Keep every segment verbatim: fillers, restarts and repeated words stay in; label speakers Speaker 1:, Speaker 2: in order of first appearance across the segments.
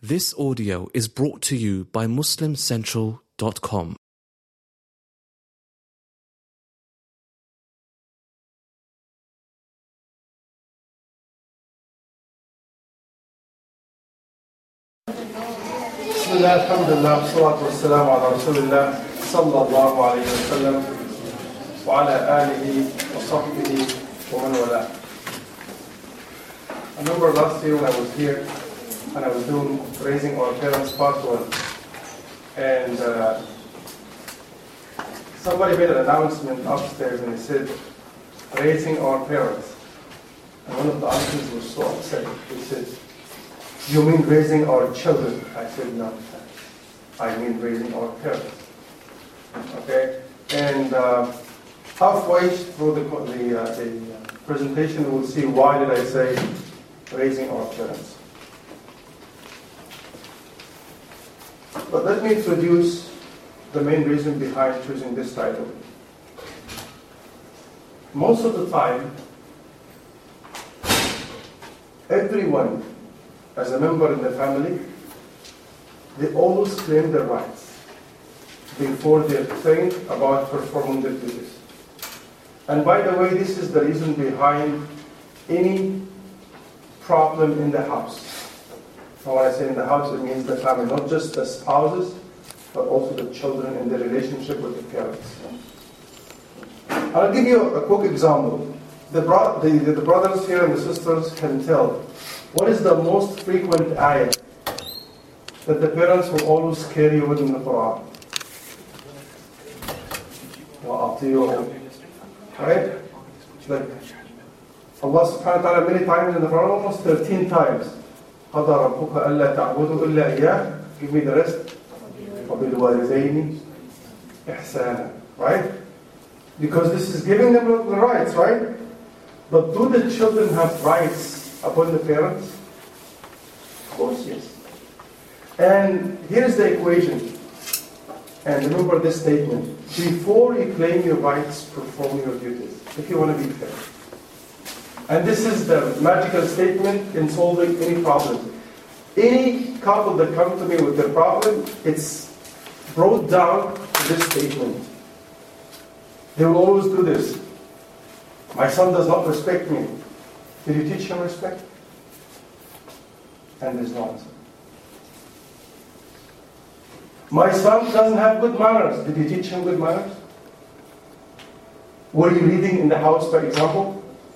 Speaker 1: This audio is brought to you by Muslim Central dot com.
Speaker 2: بسم الله الحمد لله والصلاة والسلام على رسول الله صلى الله عليه وسلم وعلى آله وصحبه ومن والاه. I remember last year when I was here and I was doing Raising Our Parents Part one, and uh, somebody made an announcement upstairs and he said, Raising Our Parents. And one of the uncles was so upset. He said, you mean raising our children? I said, no, I mean raising our parents. Okay? And uh, halfway through the, the, uh, the presentation, we'll see why did I say raising our parents. But let me introduce the main reason behind choosing this title. Most of the time, everyone as a member in the family, they always claim their rights before they think about performing their duties. And by the way, this is the reason behind any problem in the house. And when I say in the house, it means the family, not just the spouses, but also the children and their relationship with the parents. I'll give you a quick example. The, bro- the, the brothers here and the sisters can tell what is the most frequent ayah that the parents will always carry within the Quran? Right? Like Allah subhanahu wa ta'ala many times in the Quran, almost thirteen times. قَضَى رَبُّكَ أَلَّا تَعْبُدُوا إِلَّا إِيَّاهُ. Give me the rest. وَبِالْوَالِدَيْنِ إِحْسَانًا. Right? Because this is giving them the rights, right? But do the children have rights upon the parents? Of course, yes. And here's the equation. And remember this statement. Before you claim your rights, perform your duties. If you want to be fair. And this is the magical statement in solving any problem. Any couple that come to me with their problem, it's brought down to this statement. They will always do this. My son does not respect me. Did you teach him respect? And there's no answer. My son doesn't have good manners. Did you teach him good manners? Were you reading in the house, for example?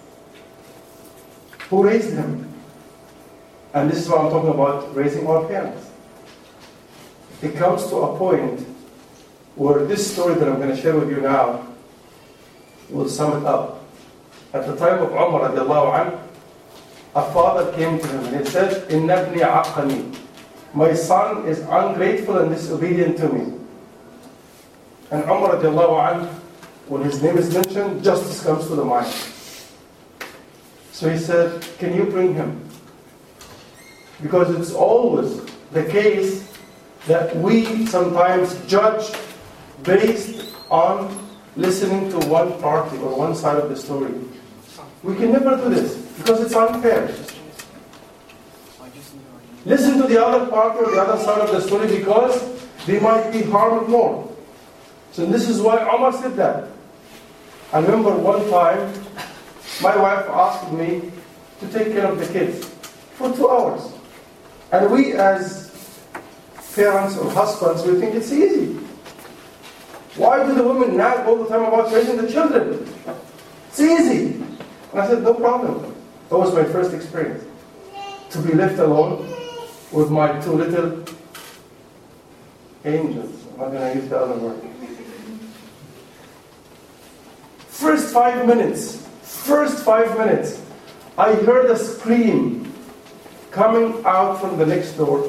Speaker 2: Who raised him? And this is what I'm talking about, raising our parents. It comes to a point where this story that I'm going to share with you now will sum it up. At the time of Umar radiallahu anhu, a father came to him and he said, Inna ibni aqani. My son is ungrateful and disobedient to me. And Umar radiallahu anhu, when his name is mentioned, justice comes to the mind. So he said, can you bring him? Because it's always the case that we sometimes judge based on listening to one party or one side of the story. We can never do this because it's unfair. Listen to the other party or the other side of the story because they might be harmed more. So this is why Umar said that. I remember one time, my wife asked me to take care of the kids for two hours. And we as parents or husbands, we think it's easy. Why do the women nag all the time about raising the children? It's easy. And I said, no problem. That was my first experience. To be left alone with my two little angels. I'm not going to use the other word. First five minutes, first five minutes, I heard a scream coming out from the next door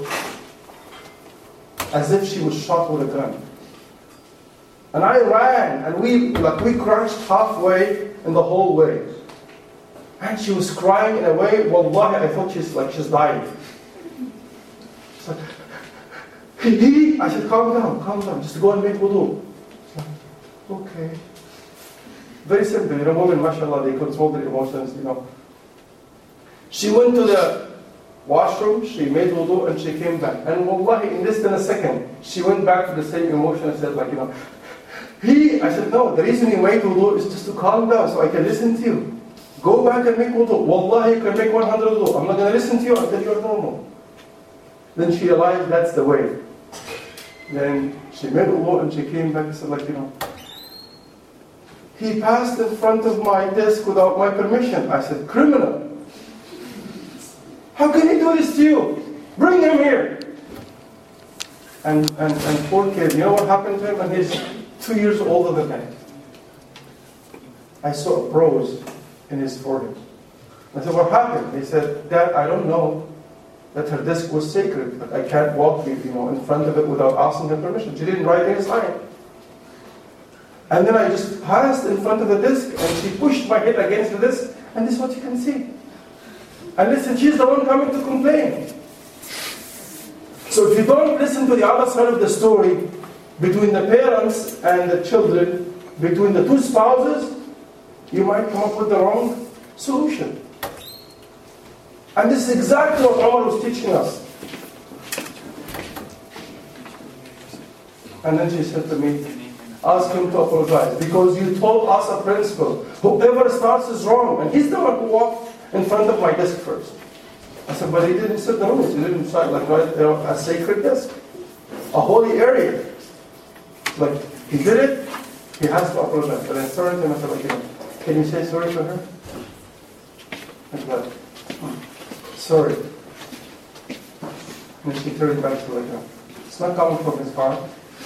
Speaker 2: as if she was shot with a gun. And I ran, and we like we crashed halfway in the hallway. And she was crying in a way, wallahi, I thought she's like she's dying. She's like, he, I said, calm down, calm down, just go and make wudu. Like, okay. Very simple, you know, women, mashallah, they control their emotions, you know. She went to the washroom, she made wudu, and she came back. And wallahi, in less than a second, she went back to the same emotion and said, like, you know, he, I said, no, the reason you made wudu is just to calm down so I can listen to you. Go back and make wudu. Wallahi, you can make one hundred wudu. I'm not going to listen to you until you're normal. Then she realized that's the way. Then she made wudu and she came back and said, like, you know, he passed in front of my desk without my permission. I said, criminal. How can he do this to you? Bring him here. And, and, and poor kid, you know what happened to him? And he's two years older than me. I saw a bruise in his forehead. I said, what happened? He said, Dad, I don't know that her desk was sacred, but I can't walk you know, in front of it without asking her permission. She didn't write any sign. And then I just passed in front of the desk, and she pushed my head against the desk, and this is what you can see. And listen, she's the one coming to complain. So if you don't listen to the other side of the story, between the parents and the children, between the two spouses, you might come up with the wrong solution. And this is exactly what Umar was teaching us. And then she said to me, ask him to apologize, because you told us a principle. Whoever starts is wrong. And he's the one who walked in front of my desk first. I said, but he didn't set the rules. He didn't start like right, you know, a sacred desk, a holy area. Like he did it, he has to apologize. And I turned to him and said, like, you know, can you say sorry to her? Like that. Sorry. And she turned back to like that. It's not coming from his heart.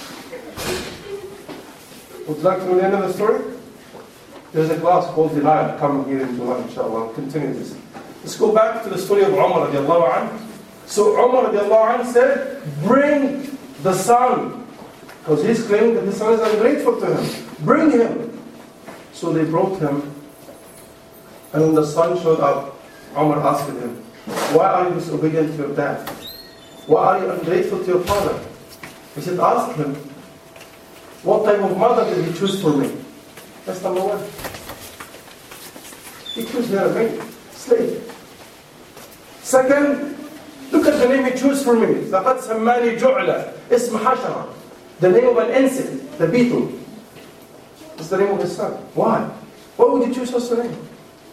Speaker 2: Would you like to know the end of the story? There's a class called Denial coming here in July, inshallah. I'll continue this. Let's go back to the story of Umar radiallahu anhu. So Umar radiallahu anhu said, bring the son. Because he's claiming that the son is ungrateful to him. Bring him. So they brought him. And when the son showed up, Umar asked him, why are you disobedient to your dad? Why are you ungrateful to your father? He said, ask him, what type of mother did he choose for me? That's number one. He chose her a maid, slave. Second, look at the name he chose for me. لَقَدْ سَمَّانِي جُعْلَ اسم حشرة. The name of an insect, the beetle. It's the name of his son. Why? Why would you choose such a name?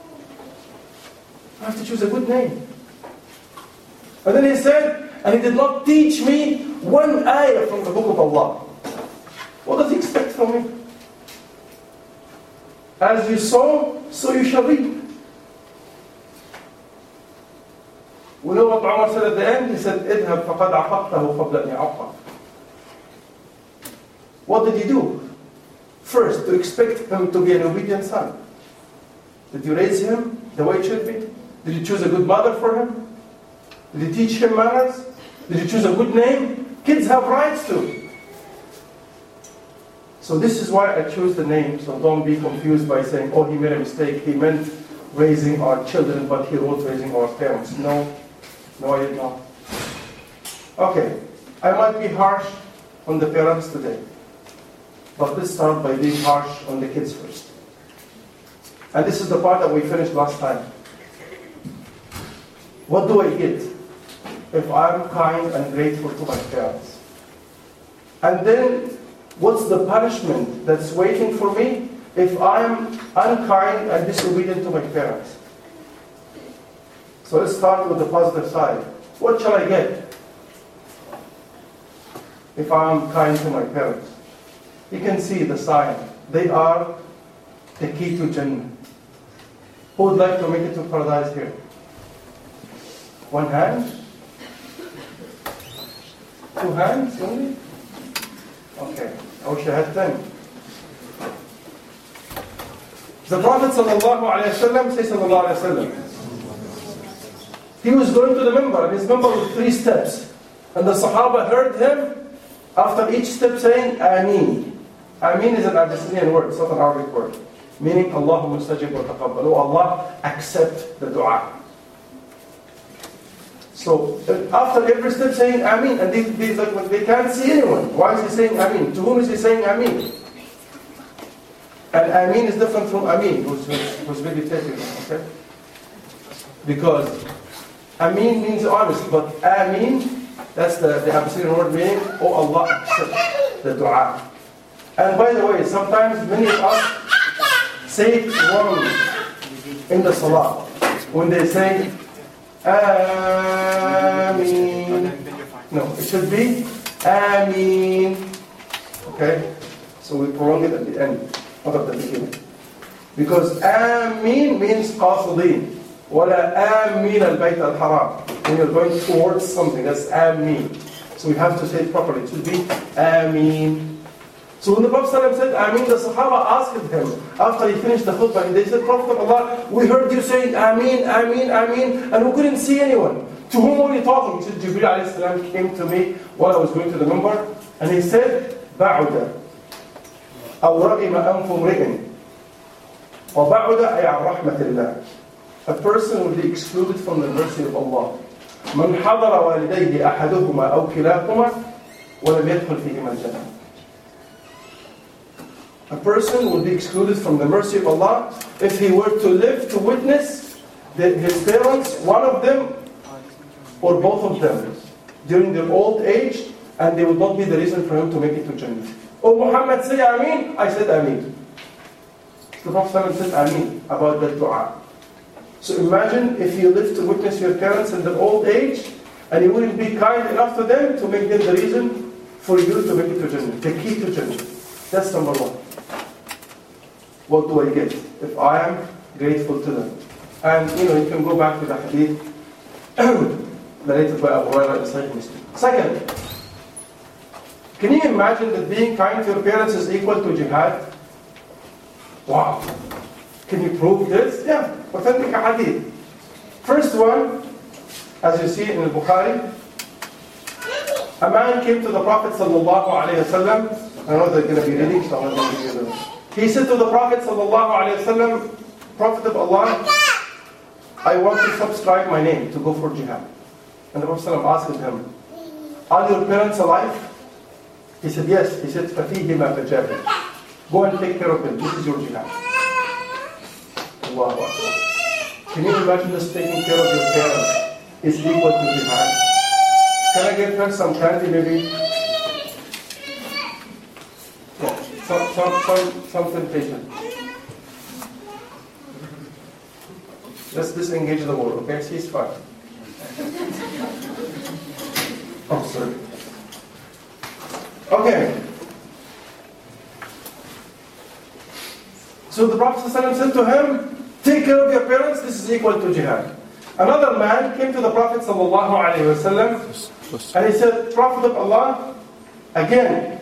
Speaker 2: I have to choose a good name. And then he said, and he did not teach me one ayah from the book of Allah. What does he expect from me? As you sow, so you shall reap. We know what Umar said at the end? He said, اذهب فقد عقبته قبل أن يعقب. What did he do? First, to expect him to be an obedient son. Did you raise him the way it should be? Did you choose a good mother for him? Did you teach him manners? Did you choose a good name? Kids have rights to. So this is why I chose the name, so don't be confused by saying, oh, he made a mistake. He meant raising our children, but he wrote raising our parents. No, no, I did not. Okay, I might be harsh on the parents today, but let's start by being harsh on the kids first. And this is the part that we finished last time. What do I get if I'm kind and grateful to my parents? And then, what's the punishment that's waiting for me if I'm unkind and disobedient to my parents? So let's start with the positive side. What shall I get if I'm kind to my parents? You can see the sign. They are the key to Jannah. Who would like to make it to paradise here? One hand? Two hands only? Okay. I wish I had ten. The Prophet ﷺ says, sallallahu alayhi wa sallam, he was going to the minbar, and his minbar was three steps. And the Sahaba heard him after each step saying, Ameen. Ameen is an Abyssinian word, it's not an Arabic word. Meaning, Allahumma stajib wa taqabbal. Oh Allah, accept the dua. So, after every step saying Ameen, and they, they, like, they can't see anyone. Why is he saying Ameen? To whom is he saying Ameen? And Ameen is different from Ameen, who's, who's, who's meditating, okay? Because Ameen means honest, but Ameen, that's the, the Abyssinian word meaning, oh Allah, accept the dua. And by the way, sometimes many of us say it wrong in the salah. When they say, Ameen. No, it should be, Ameen. Okay? So we prolong it at the end, not at the beginning. Because Ameen means qasidin. وَلَا آمِينَ الْبَيْتَ الْحَرَامِ. When you're going towards something, that's Ameen. So we have to say it properly. It should be Ameen. So when the Prophet said Ameen, the Sahaba asked him, after he finished the khutbah, and they said, Prophet of Allah, we heard you saying Ameen, Ameen, Ameen, and we couldn't see anyone. To whom were you talking? He said, Jibreel alayhi salam came to me while I was going to the minbar, and he said, بَعُدَ أَوْ رَغِمَ أَنْفُ امْرِئٍ وَبَعُدَ أَيْ عَنْ رَحْمَةِ اللَّهِ. A person will be excluded from the mercy of Allah. مَنْ حَضَرَ وَالِدَيْهِ أَحَدُهُمَا أَوْ كِلَاهُمَا وَلَمْ يَدْخُلْ فِيهِمَا الْجَنَّةِ. A person will be excluded from the mercy of Allah if he were to live to witness that his parents, one of them or both of them, during their old age, and they would not be the reason for him to make it to Jannah. Oh Muhammad, say Ameen. I said Ameen. The Prophet said Ameen about that dua. So imagine if you live to witness your parents in their old age, and you wouldn't be kind enough to them to make them the reason for you to make it to Jannah, the key to Jannah. That's number one. What do I get if I am grateful to them? And you know, you can go back to the hadith narrated by Abu Hurairah in Sahih Muslim. Second, can you imagine that being kind to your parents is equal to jihad? Wow. Can you prove this? Yeah, authentic hadith. First one, as you see in the Bukhari, a man came to the Prophet sallallahu alaihi wasallam. I know they're going to be reading, so I'm going to give you them. He said to the Prophet sallallahu alaihi wasallam, Prophet of Allah, I want to subscribe my name to go for jihad. And the Prophet asked him, are your parents alive? He said, yes. He said, فَفِيهِمَا فَجَابِرْ. Go and take care of them. This is your jihad. Allahu Akbar. Can you imagine us taking care of your parents is equal to jihad? Can I get her some candy maybe? Yeah, some, some, some, some temptation. Let's disengage the war, okay? Cease fire. Oh, sorry. Okay. So the Prophet ﷺ said to him, take care of your parents, this is equal to jihad. Another man came to the Prophet ﷺ and he said, Prophet of Allah, again,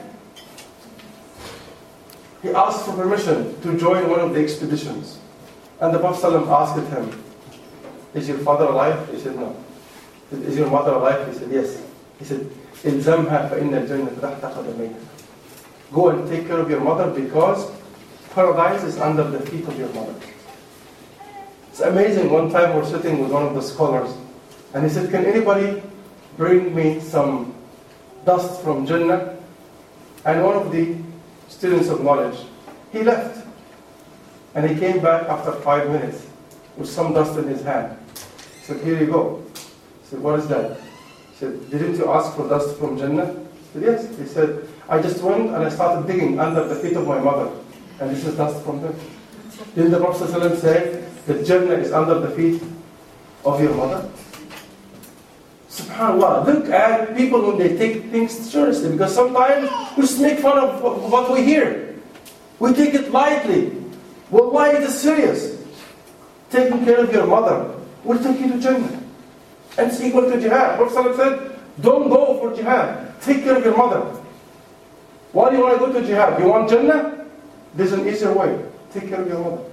Speaker 2: he asked for permission to join one of the expeditions. And the Prophet ﷺ asked him, is your father alive? He said, no. He said, is your mother alive? He said, yes. He said, إِلْزَمْهَا فَإِنَّ الْجَنَّةَ تَحْتَ قَدَمَيْهَا. Go and take care of your mother because paradise is under the feet of your mother. It's amazing. One time we're sitting with one of the scholars and he said, can anybody bring me some dust from Jannah? And one of the students of knowledge, he left. And he came back after five minutes with some dust in his hand. He said, here you go. He said, what is that? He said, didn't you ask for dust from Jannah? He said, yes. He said, I just went and I started digging under the feet of my mother. And this is dust from them. Didn't the Prophet ﷺ say that Jannah is under the feet of your mother? SubhanAllah, look at people when they take things seriously. Because sometimes we just make fun of what we hear. We take it lightly. Wallahi, it is serious. Taking care of your mother will take you to Jannah. And it's equal to jihad. Prophet ﷺ said, don't go for jihad. Take care of your mother. Why do you want to go to jihad? You want Jannah? There's an easier way. Take care of your mother.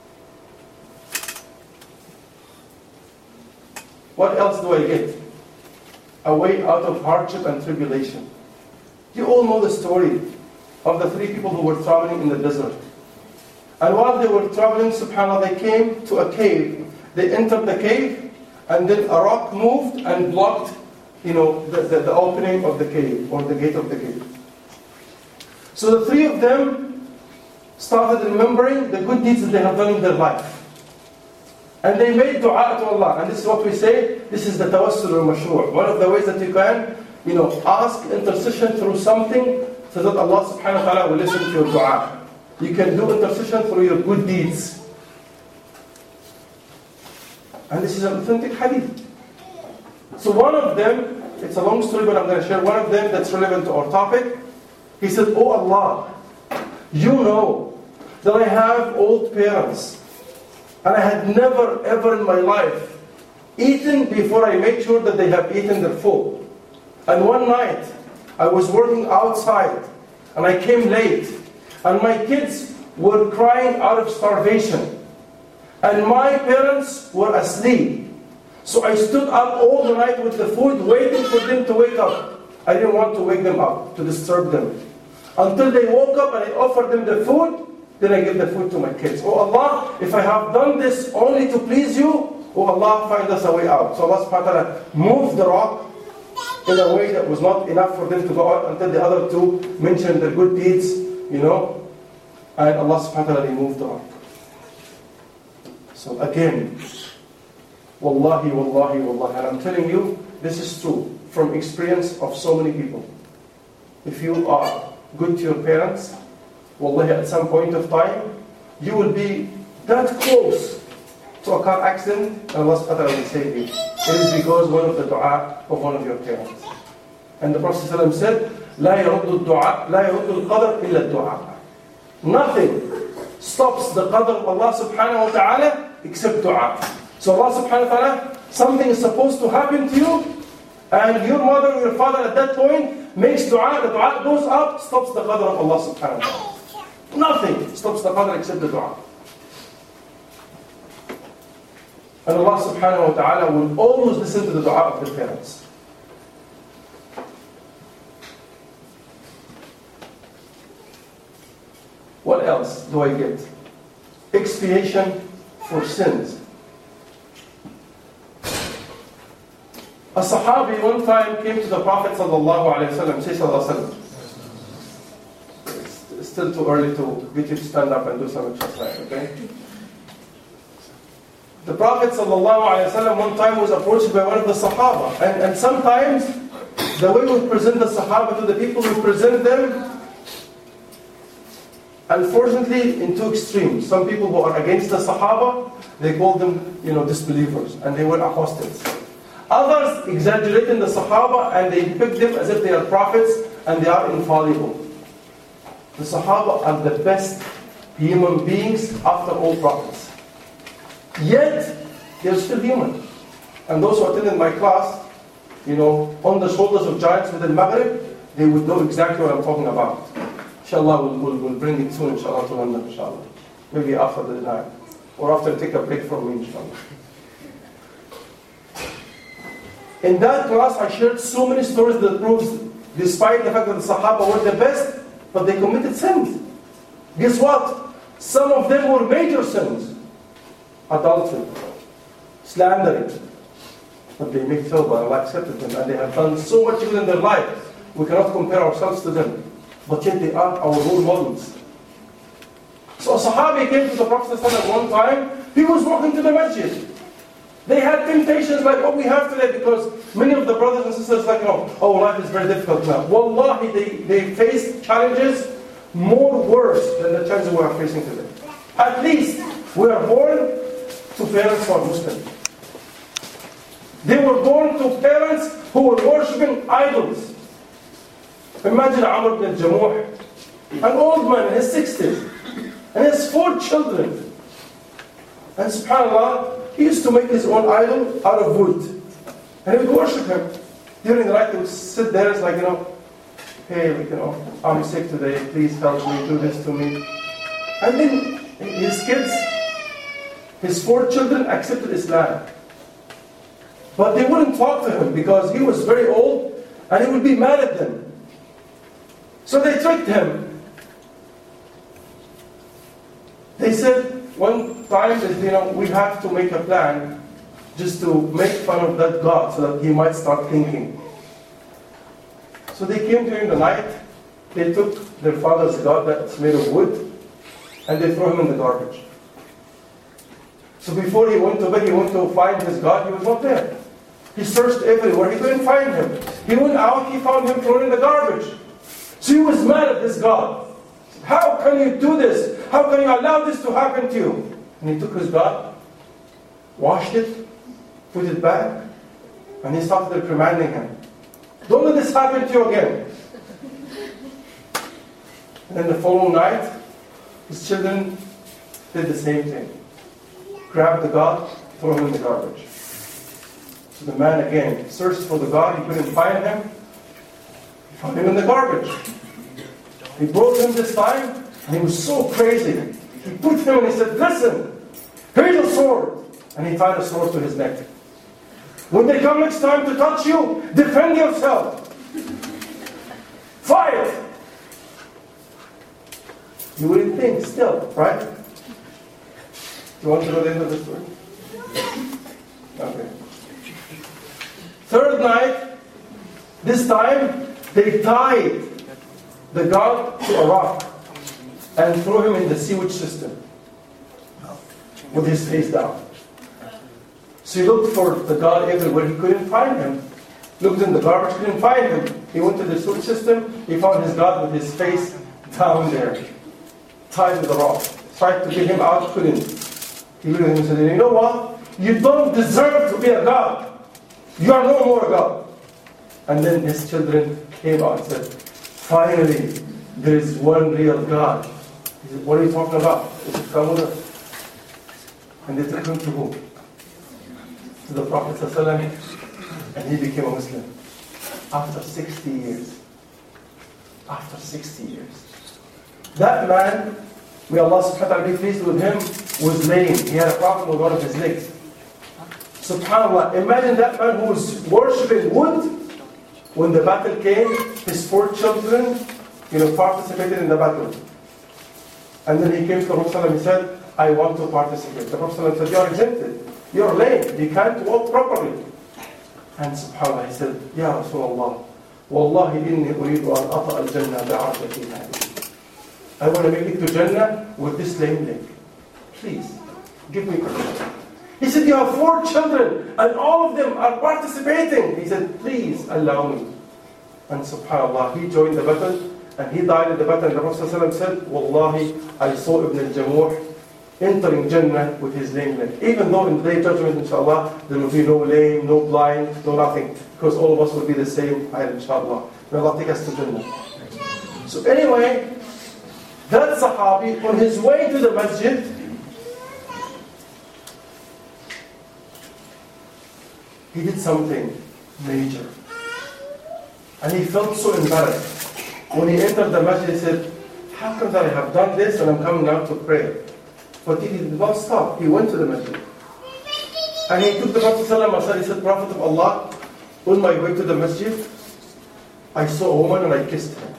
Speaker 2: What else do I get? A way out of hardship and tribulation. You all know the story of the three people who were traveling in the desert. And while they were traveling, subhanAllah, they came to a cave. They entered the cave, and then a rock moved and blocked, you know, the, the, the opening of the cave, or the gate of the cave. So the three of them started remembering the good deeds that they have done in their life. And they made dua to Allah. And this is what we say, this is the tawassul al-mashru'. One of the ways that you can, you know, ask intercession through something so that Allah subhanahu wa ta'ala will listen to your dua. You can do intercession through your good deeds. And this is an authentic hadith. So one of them, it's a long story but I'm going to share one of them that's relevant to our topic. He said, "Oh Allah, you know that I have old parents. And I had never ever in my life eaten before I made sure that they have eaten their food. And one night, I was working outside, and I came late, and my kids were crying out of starvation. And my parents were asleep. So I stood up all the night with the food, waiting for them to wake up. I didn't want to wake them up, to disturb them. Until they woke up and I offered them the food, then I give the food to my kids. Oh Allah, if I have done this only to please you, oh Allah, find us a way out." So Allah subhanahu wa ta'ala moved the rock in a way that was not enough for them to go out until the other two mentioned their good deeds, you know. And Allah subhanahu wa ta'ala removed the rock. So again, wallahi, wallahi, wallahi, and I'm telling you, this is true from experience of so many people. If you are good to your parents, wallahi, at some point of time, you will be that close to a car accident, and Allah subhanahu wa ta'ala will save you. It is because one of the dua of one of your parents. And the Prophet ﷺ said, "La yaruddu ad-du'a, la yaruddu al-qadar illa ad-du'a." Nothing stops the qadr of Allah subhanahu wa ta'ala except dua. So Allah subhanahu wa ta'ala, something is supposed to happen to you, and your mother or your father at that point makes dua, the dua goes up, stops the qadr of Allah subhanahu wa ta'ala. Nothing stops the qadr except the dua. And Allah subhanahu wa ta'ala will always listen to the dua of the parents. What else do I get? Expiation for sins. A Sahabi one time came to the Prophet sallallahu alayhi wa sallam, say sallallahu alayhi wa sallam. It's still too early to get you to stand up and do some exercise, okay? The Prophet sallallahu alayhi wa sallam one time was approached by one of the Sahaba. And, and sometimes, the way we present the Sahaba to the people, we present them, unfortunately, in two extremes. Some people who are against the Sahaba, they call them, you know, disbelievers, and they were apostates. Others exaggerate in the Sahaba, and they depict them as if they are prophets, and they are infallible. The Sahaba are the best human beings after all prophets. Yet, they are still human. And those who attended my class, you know, on the shoulders of giants within Maghrib, they would know exactly what I'm talking about. Inshallah, we'll, we'll, we'll bring it soon, inshallah, to London, inshallah. Maybe after the night. Or after I take a break from me, inshallah. In that class, I shared so many stories that proves, despite the fact that the Sahaba were the best, but they committed sins. Guess what? Some of them were major sins. Adultery, slandering. But they make tawbah, Allah accepted them, and they have done so much evil in their life. We cannot compare ourselves to them. But yet they are our role models. So a Sahabi came to the Prophet at one time. He was walking to the masjid. They had temptations like what we have today, because many of the brothers and sisters like, oh, oh life is very difficult now. Wallahi, they, they faced challenges more worse than the challenges we are facing today. At least we are born to parents who are Muslim. They were born to parents who were worshipping idols. Imagine Amr ibn al-Jamuh, an old man in his sixties, and he has four children. And subhanAllah, he used to make his own idol out of wood. And he would worship him. During the night, he would sit there, it's like, you know, hey, you know, I'm sick today, please help me, do this to me. And then his kids, his four children accepted Islam. But they wouldn't talk to him because he was very old and he would be mad at them. So they tricked him. They said one time that, you know, we have to make a plan just to make fun of that God so that he might start thinking. So they came during the night, they took their father's God that's made of wood, and they threw him in the garbage. So before he went to bed, he went to find his God, he was not there. He searched everywhere, he couldn't find him. He went out, he found him thrown in the garbage. So he was mad at this God. How can you do this? How can you allow this to happen to you? And he took his God, washed it, put it back, and he started reprimanding him. Don't let this happen to you again. And then the following night, his children did the same thing. Grabbed the God, threw him in the garbage. So the man again searched for the God, he couldn't find him. He found him in the garbage. He brought him this time, and he was so crazy. He put him and he said, listen, here's a sword. And he tied a sword to his neck. When they come next time to touch you, defend yourself. Fight! You wouldn't think still, right? You want to know the end of the story? Okay. Third night, this time, they tied the God to a rock and threw him in the sewage system with his face down. So he looked for the God everywhere. He couldn't find him. Looked in the garbage, couldn't find him. He went to the sewage system. He found his God with his face down there, tied to the rock. Tried to get him out, couldn't. He looked at him and said, you know what? You don't deserve to be a God. You are no more a God. And then his children came out and said, finally, there is one real God. He said, what are you talking about? He said, come with us. And they took him to who? To the Prophet ﷺ, and he became a Muslim. After sixty years. After sixty years. That man, may Allah subhanahu wa ta'ala be pleased with him, was lame. He had a problem with one of his legs. SubhanAllah, imagine that man who was worshipping wood. When the battle came, his four children, you know, participated in the battle. And then he came to the Prophet and he said, I want to participate. The Prophet said, you are exempted. You're lame. You can't walk properly. And subhanAllah, he said, Ya Rasulullah, Wallahi inni uridu an ata al-jannah bi'arjati hadi. I want to make it to Jannah with this lame leg. Please, give me permission. He said, you have four children, and all of them are participating. He said, please allow me. And subhanAllah, he joined the battle, and he died in the battle. And the Prophet ﷺ said, Wallahi, I saw Ibn al-Jamuh entering Jannah with his lame leg. Even though in the day of judgment, inshallah, there will be no lame, no blind, no nothing. Because all of us will be the same height, inshallah. May Allah take us to Jannah. So anyway, that Sahabi, on his way to the masjid, he did something major. And he felt so embarrassed. When he entered the masjid, he said, how come that I have done this and I'm coming now to pray? But he did not stop. He went to the masjid. And he took the Prophet ﷺ, he said, Prophet of Allah, on my way to the masjid, I saw a woman and I kissed her.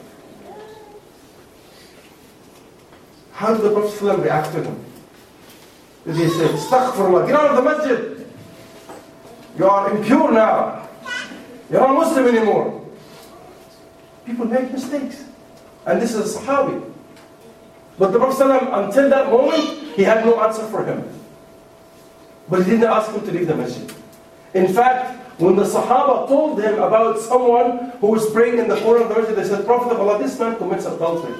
Speaker 2: How did the Prophet ﷺ react to him? Did he say, Astaghfirullah, get out of the masjid. You are impure now. You're not Muslim anymore. People make mistakes. And this is a Sahabi. But the Prophet ﷺ, until that moment, he had no answer for him. But he didn't ask him to leave the masjid. In fact, when the Sahaba told him about someone who was praying in the corner of the masjid, they said, Prophet of Allah, this man commits adultery.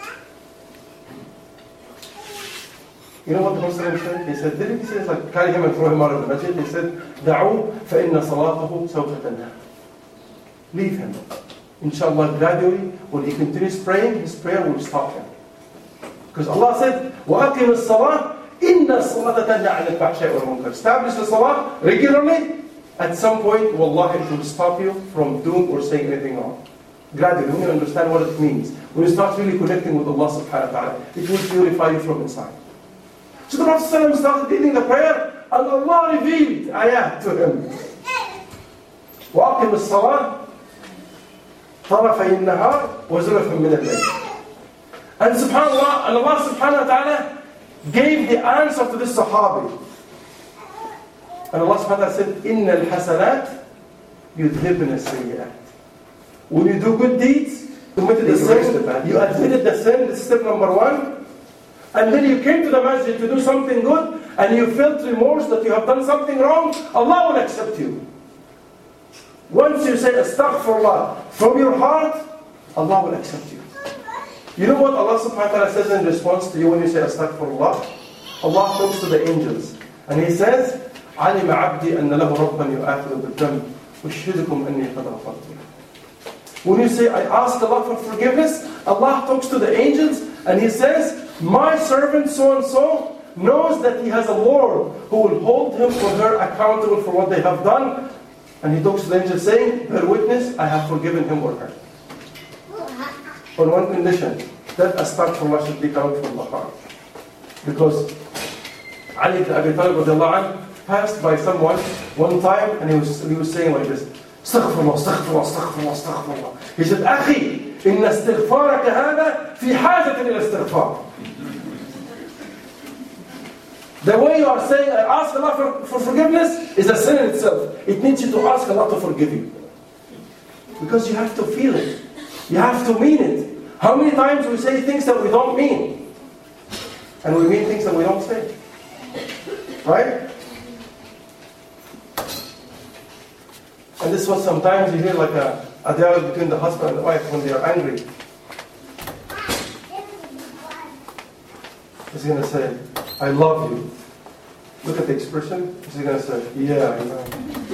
Speaker 2: You know what the Prophet said? He said, didn't he say, like, carry him and throw him out of the masjid? He said, دَعُوا فَإِنَّ صَلَاتَهُ سَوْفَ تَنْهَى. Leave him. Inshallah, gradually, when he continues praying, his prayer will stop him. Because Allah said, وَأَقِمِ الصَّلَاةِ إِنَّ الصَّلَاةَ تَنْهَى عَنِ الْفَحْشَاءِ وَالْمُنكَرِ. Establish the salah regularly. At some point, wallahi, it will stop you from doing or saying anything wrong. Gradually, when you understand what it means, when you start really connecting with Allah subhanahu wa ta'ala, it will purify you from inside. So the Prophet ﷺ started leading the prayer, and Allah revealed ayat to him. وَأَقِمِ الصَّلَاةِ طَرَفَيِ النَّهَارِ وَزُلَفًا مِنَ اللَّيْلِ. And subhanAllah, and Allah subhanahu wa ta'ala gave the answer to this Sahabi. And Allah subhanahu wa ta'ala said, إِنَّ الْحَسَنَاتِ يُذْهِبْنَ السَّيِّئَاتِ. When you do good deeds, committed the sin, you admitted the sin, this is step number one. And then you came to the masjid to do something good, and you felt remorse that you have done something wrong, Allah will accept you. Once you say astaghfirullah from your heart, Allah will accept you. You know what Allah subhanahu wa ta'ala says in response to you when you say astaghfirullah? Allah talks to the angels. And He says, عَلِمَ عَبْدِي أَنَّ لَهُ رَبًّا يُؤَاخِذُ بِالذَّنْبِ وَأُشْهِدُكُمْ أَنِّي قَدْ غَفَرْتُ لَهُ. When you say, I ask Allah for forgiveness, Allah talks to the angels and He says, my servant so-and-so knows that he has a Lord who will hold him or her accountable for what they have done. And He talks to the angels saying, bear witness, I have forgiven him or her. On one condition, that astaghfirullah should be coming from the heart. Because Ali ibn Abi Talib radiallahu anhu passed by someone one time and he was, he was saying like this, astaghfirullah, astaghfirullah, astaghfirullah, astaghfirullah. He said, أخي, إن استغفارك هذا في حاجة إلى استغفار. The way you are saying, I ask Allah for, for forgiveness is a sin in itself. It needs you to ask Allah to forgive you. Because you have to feel it. You have to mean it. How many times we say things that we don't mean? And we mean things that we don't say. Right? And this was sometimes you hear like a, a dialogue between the husband and the wife when they are angry. He's going to say, I love you. Look at the expression. He's going to say, yeah, I know.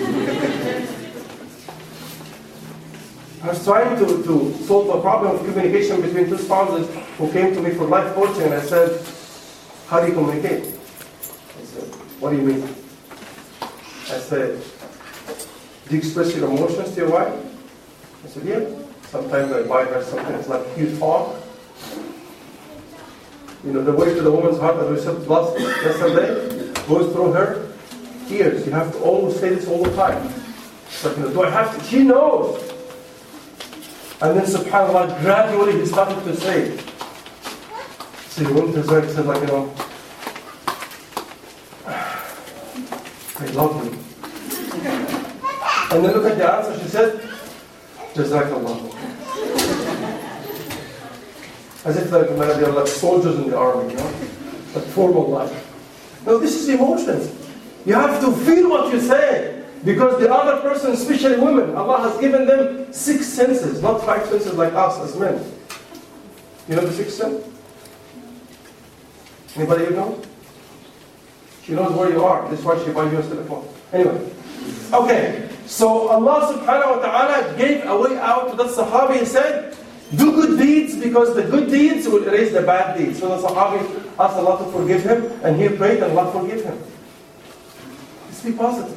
Speaker 2: I was trying to, to solve a problem of communication between two spouses who came to me for life coaching, and I said, how do you communicate? He said, what do you mean? I said, do you express your emotions to your wife? I said, yeah. Sometimes I buy her something. It's like, you talk. You know, the way to the woman's heart, as we said last yesterday, goes through her ears. You have to always say this all the time. But, you know, do I have to? She knows. And then, subhanAllah, gradually he started to say, so he went to her and said, like, you know, I love you. And then look at the answer. She said, Jazakallah. As if like, they are like soldiers in the army, you know? Like formal life. No, this is emotions. You have to feel what you say. Because the other person, especially women, Allah has given them six senses, not five senses like us as men. You know the sixth sense? Anybody you know? She knows where you are. That's why she buys you a telephone. Anyway. Okay. So Allah subhanahu wa ta'ala gave a way out to that Sahabi. He said, do good deeds because the good deeds will erase the bad deeds. So the Sahabi asked Allah to forgive him and he prayed and Allah forgive him. Let's be positive.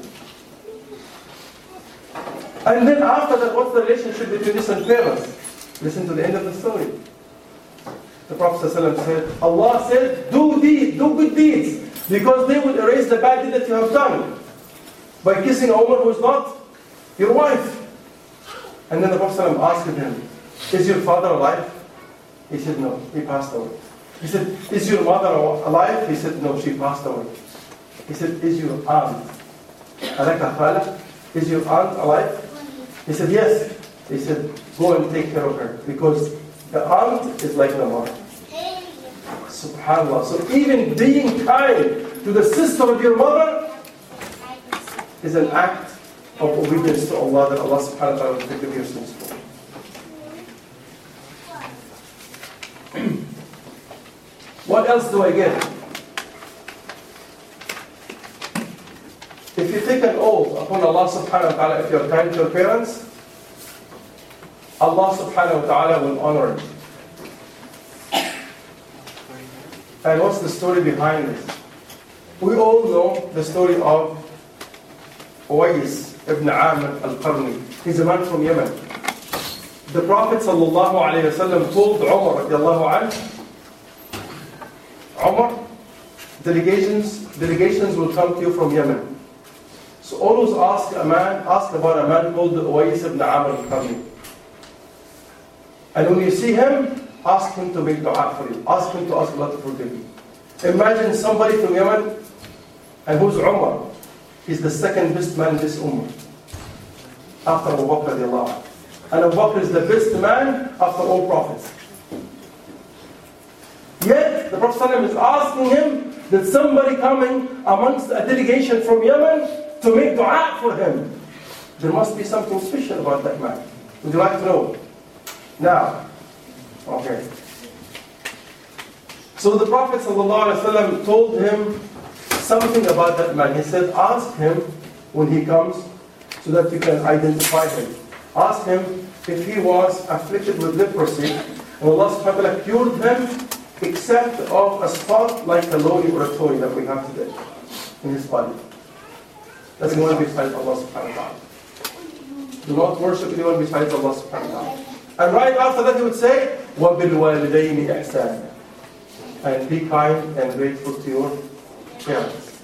Speaker 2: And then after that, what's the relationship between this and parents? Listen to the end of the story. The Prophet ﷺ said, Allah said, do deeds, do good deeds because they will erase the bad deed that you have done. By kissing a woman who is not your wife. And then the Prophet ﷺ asked him, is your father alive? He said, no, he passed away. He said, is your mother alive? He said, no, she passed away. He said, is your aunt? Is your aunt alive? He said, yes. He said, go and take care of her. Because the aunt is like the mother. SubhanAllah. So even being kind to the sister of your mother is an act of obedience to Allah that Allah subhanahu wa ta'ala will forgive your sins for. What else do I get? If you take an oath upon Allah subhanahu wa ta'ala, if you are kind to your parents, Allah subhanahu wa ta'ala will honor it. And what's the story behind this? We all know the story of Uwais ibn Amir al-Qarni. He's a man from Yemen. The Prophet sallallahu alayhi wa sallam told Umar radiallahu anhu, Umar, delegations, delegations will come to you from Yemen. So always ask a man, ask about a man called Uwais ibn Amir al-Qarni. And when you see him, ask him to make dua for you. Ask him to ask Allah to forgive you. Imagine somebody from Yemen, and who's Umar? He's the second best man in this ummah. After Abu Bakr radiallahu anhu. And Abu Bakr is the best man after all prophets. Yet, the Prophet ﷺ is asking him that somebody coming amongst a delegation from Yemen to make dua for him. There must be something special about that man. Would you like to know? Now, okay. So the Prophet ﷺ told him something about that man. He said, ask him when he comes so that you can identify him. Ask him if he was afflicted with leprosy and Allah subhanahu wa ta'ala cured him except of a spot like a loli or a toy that we have today in his body. That's the one besides Allah subhanahu wa ta'ala. Do not worship anyone besides Allah subhanahu wa ta'ala. And right after that he would say, وَبِالْوَالِدَيْنِ إِحْسَانًا, and be kind and grateful to your parents.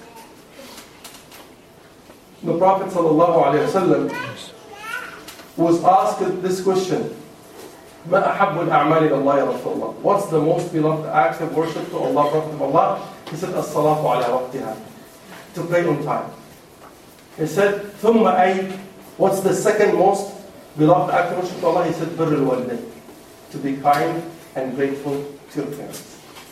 Speaker 2: The Prophet ﷺ was asked this question, مَا أَحَبُّ الْأَعْمَالِ إِلَى اللَّهِ رَسُولَ اللَّهِ, what's the most beloved act of worship to Allah, Prophet of Allah? He said, الصَّلَاةُ عَلَى وَقْتِهَا, to pray on time. He said, ثُمَّ أَيْ, what's the second most beloved act of worship to Allah? He said, بِرُّ الْوَالِدَيْنِ, to be kind and grateful to your parents.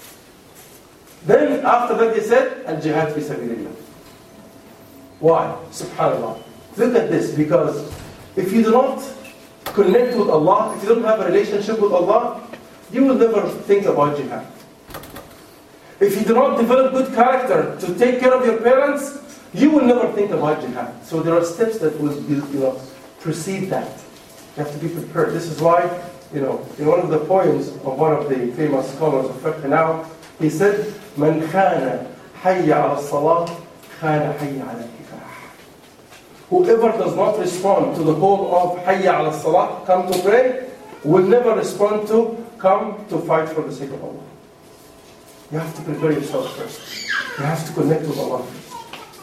Speaker 2: Then after that he said, al-jihad fi sabilillah. Why? Subhanallah. Look at this, because if you do not connect with Allah, if you don't have a relationship with Allah, you will never think about jihad. If you do not develop good character to take care of your parents, you will never think about jihad. So there are steps that will be, you know, precede that. You have to be prepared. This is why, you know, in one of the poems of one of the famous scholars of fiqh now, he said, "Man khana hayya ala salat, khana hayya ala kifah." Whoever does not respond to the call of hayya ala salat, come to pray, will never respond to come to fight for the sake of Allah. You have to prepare yourself first. You have to connect with Allah first.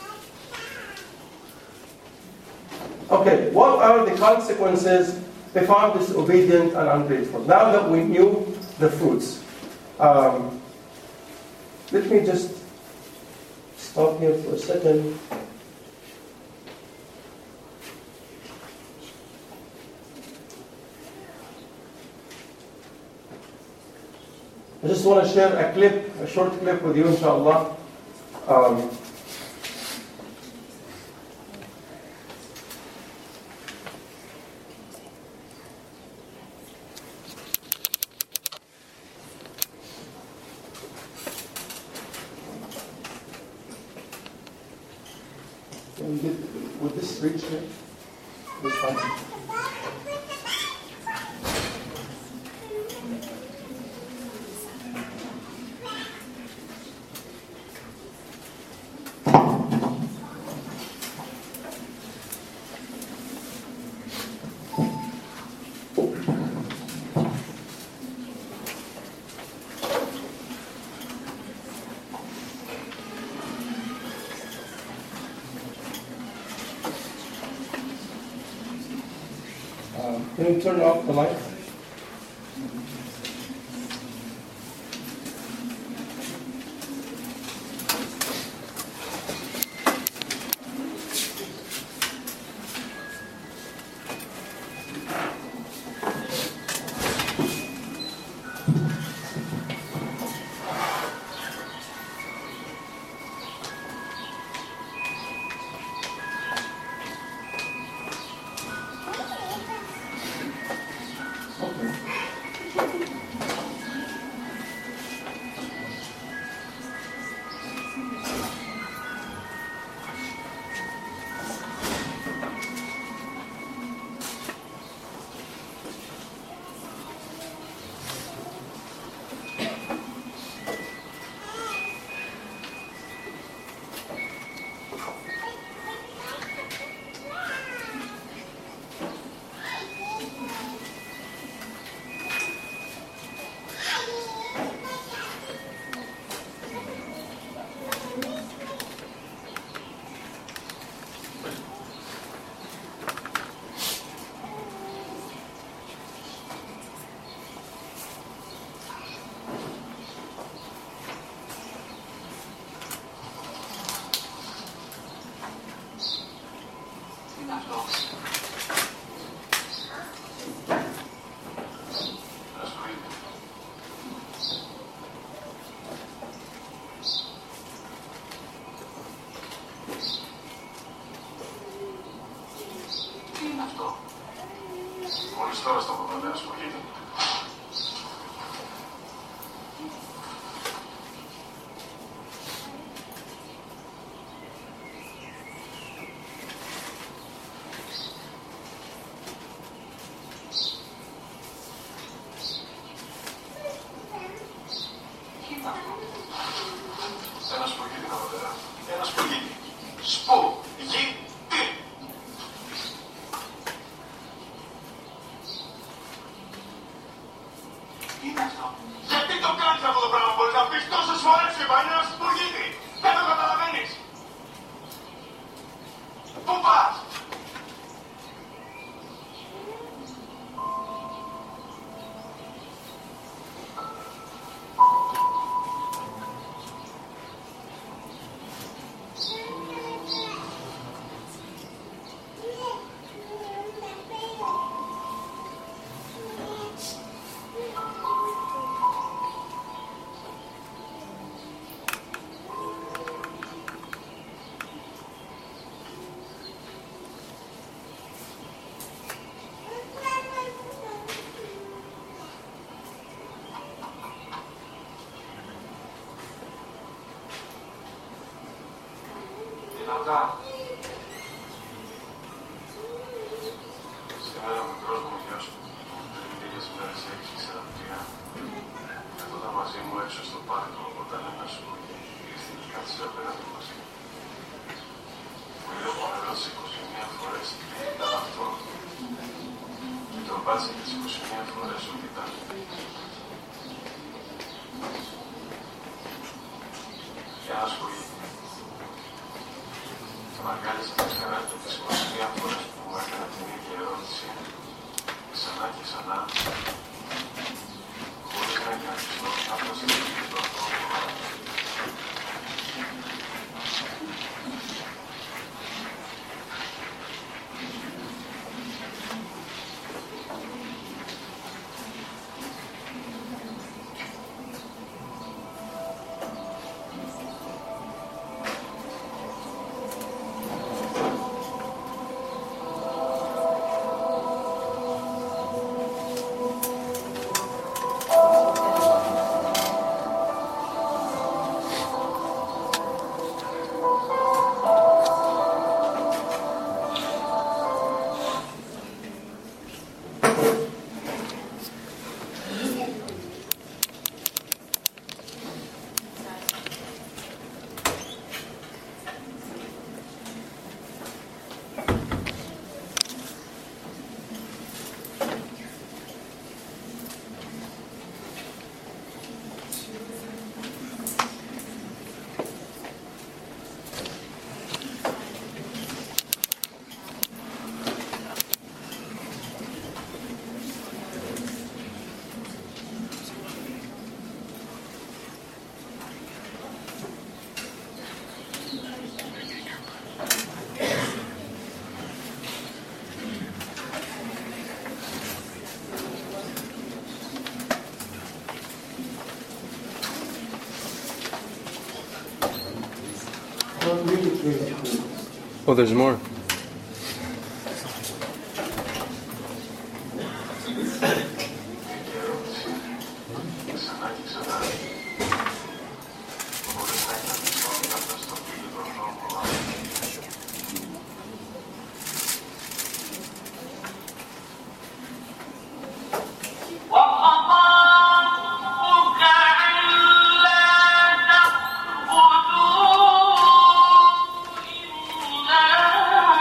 Speaker 2: Okay, what are the consequences if I'm disobedient and ungrateful? Now that we knew the fruits, um, let me just stop here for a second. I just want to share a clip, a short clip with you, inshallah. Um, Would this reach here? This time? Can you turn off the light?
Speaker 3: έξω. Γιατί το κάνεις αυτό το πράγμα, μπορείς να πεις τόσες φορές και πανιάς που γίνει. Δεν το καταλαβαίνεις. Πού πας? Δυνατά. Σήμερα ο μικρός μου γιος πριν λίγες μέρες έχει ξεραμπτία. Καθόταν μαζί μου έξω στο πάρκο όταν ένας σου ήρθε και κάθισε απέναντι μας. Μου είδε πως ρώτησε είκοσι μία φορές τι ήταν αυτό και τον πάτησε και τις είκοσι μία φορές ότι ήταν. Για να σχολεί. Τον αγκάλισα τα ξερά του τις είκοσι μία φορές που μου έκανε την ίδια ερώτηση ξανά και ξανά χωρίς να εγκαθιστώ κάπως στην ίδια του ανθρώπου.
Speaker 1: Oh, there's more.
Speaker 4: لا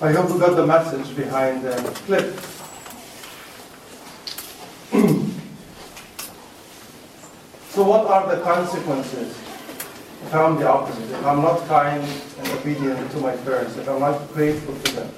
Speaker 2: I hope you got the message behind the clip. So what are the consequences if I'm the opposite? If I'm not kind and obedient to my parents, if I'm not grateful to them?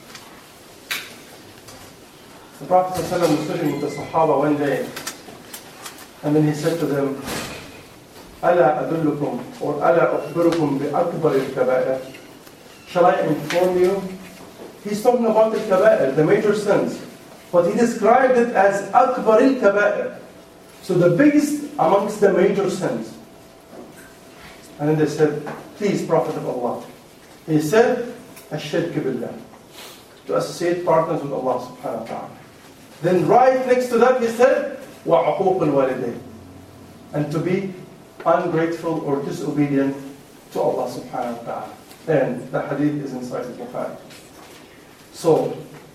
Speaker 2: The Prophet ﷺ was sitting with the Sahaba one day, and then he said to them, أَلَا أَدُلُّكُمْ or أَلَا أُخْبِرُكُمْ بِأَكْبَرِ الْكَبَائِرِ. Shall I inform you? He's talking about the kaba'ir, the major sins. But he described it as أَكْبَرِ الْكَبَائِرِ. So the biggest amongst the major sins. And then they said, please, Prophet of Allah. He said, الشرك بالله. To associate partners with Allah subhanahu wa ta'ala. Then right next to that he said, وَعُقُوقُ الْوَالِدَيْنِ. And to be ungrateful or disobedient to Allah subhanahu wa ta'ala. And the hadith is inside the Bukhari. So,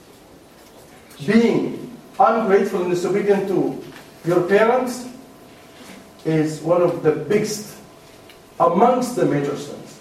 Speaker 2: being ungrateful and disobedient to your parents is one of the biggest amongst the major sins.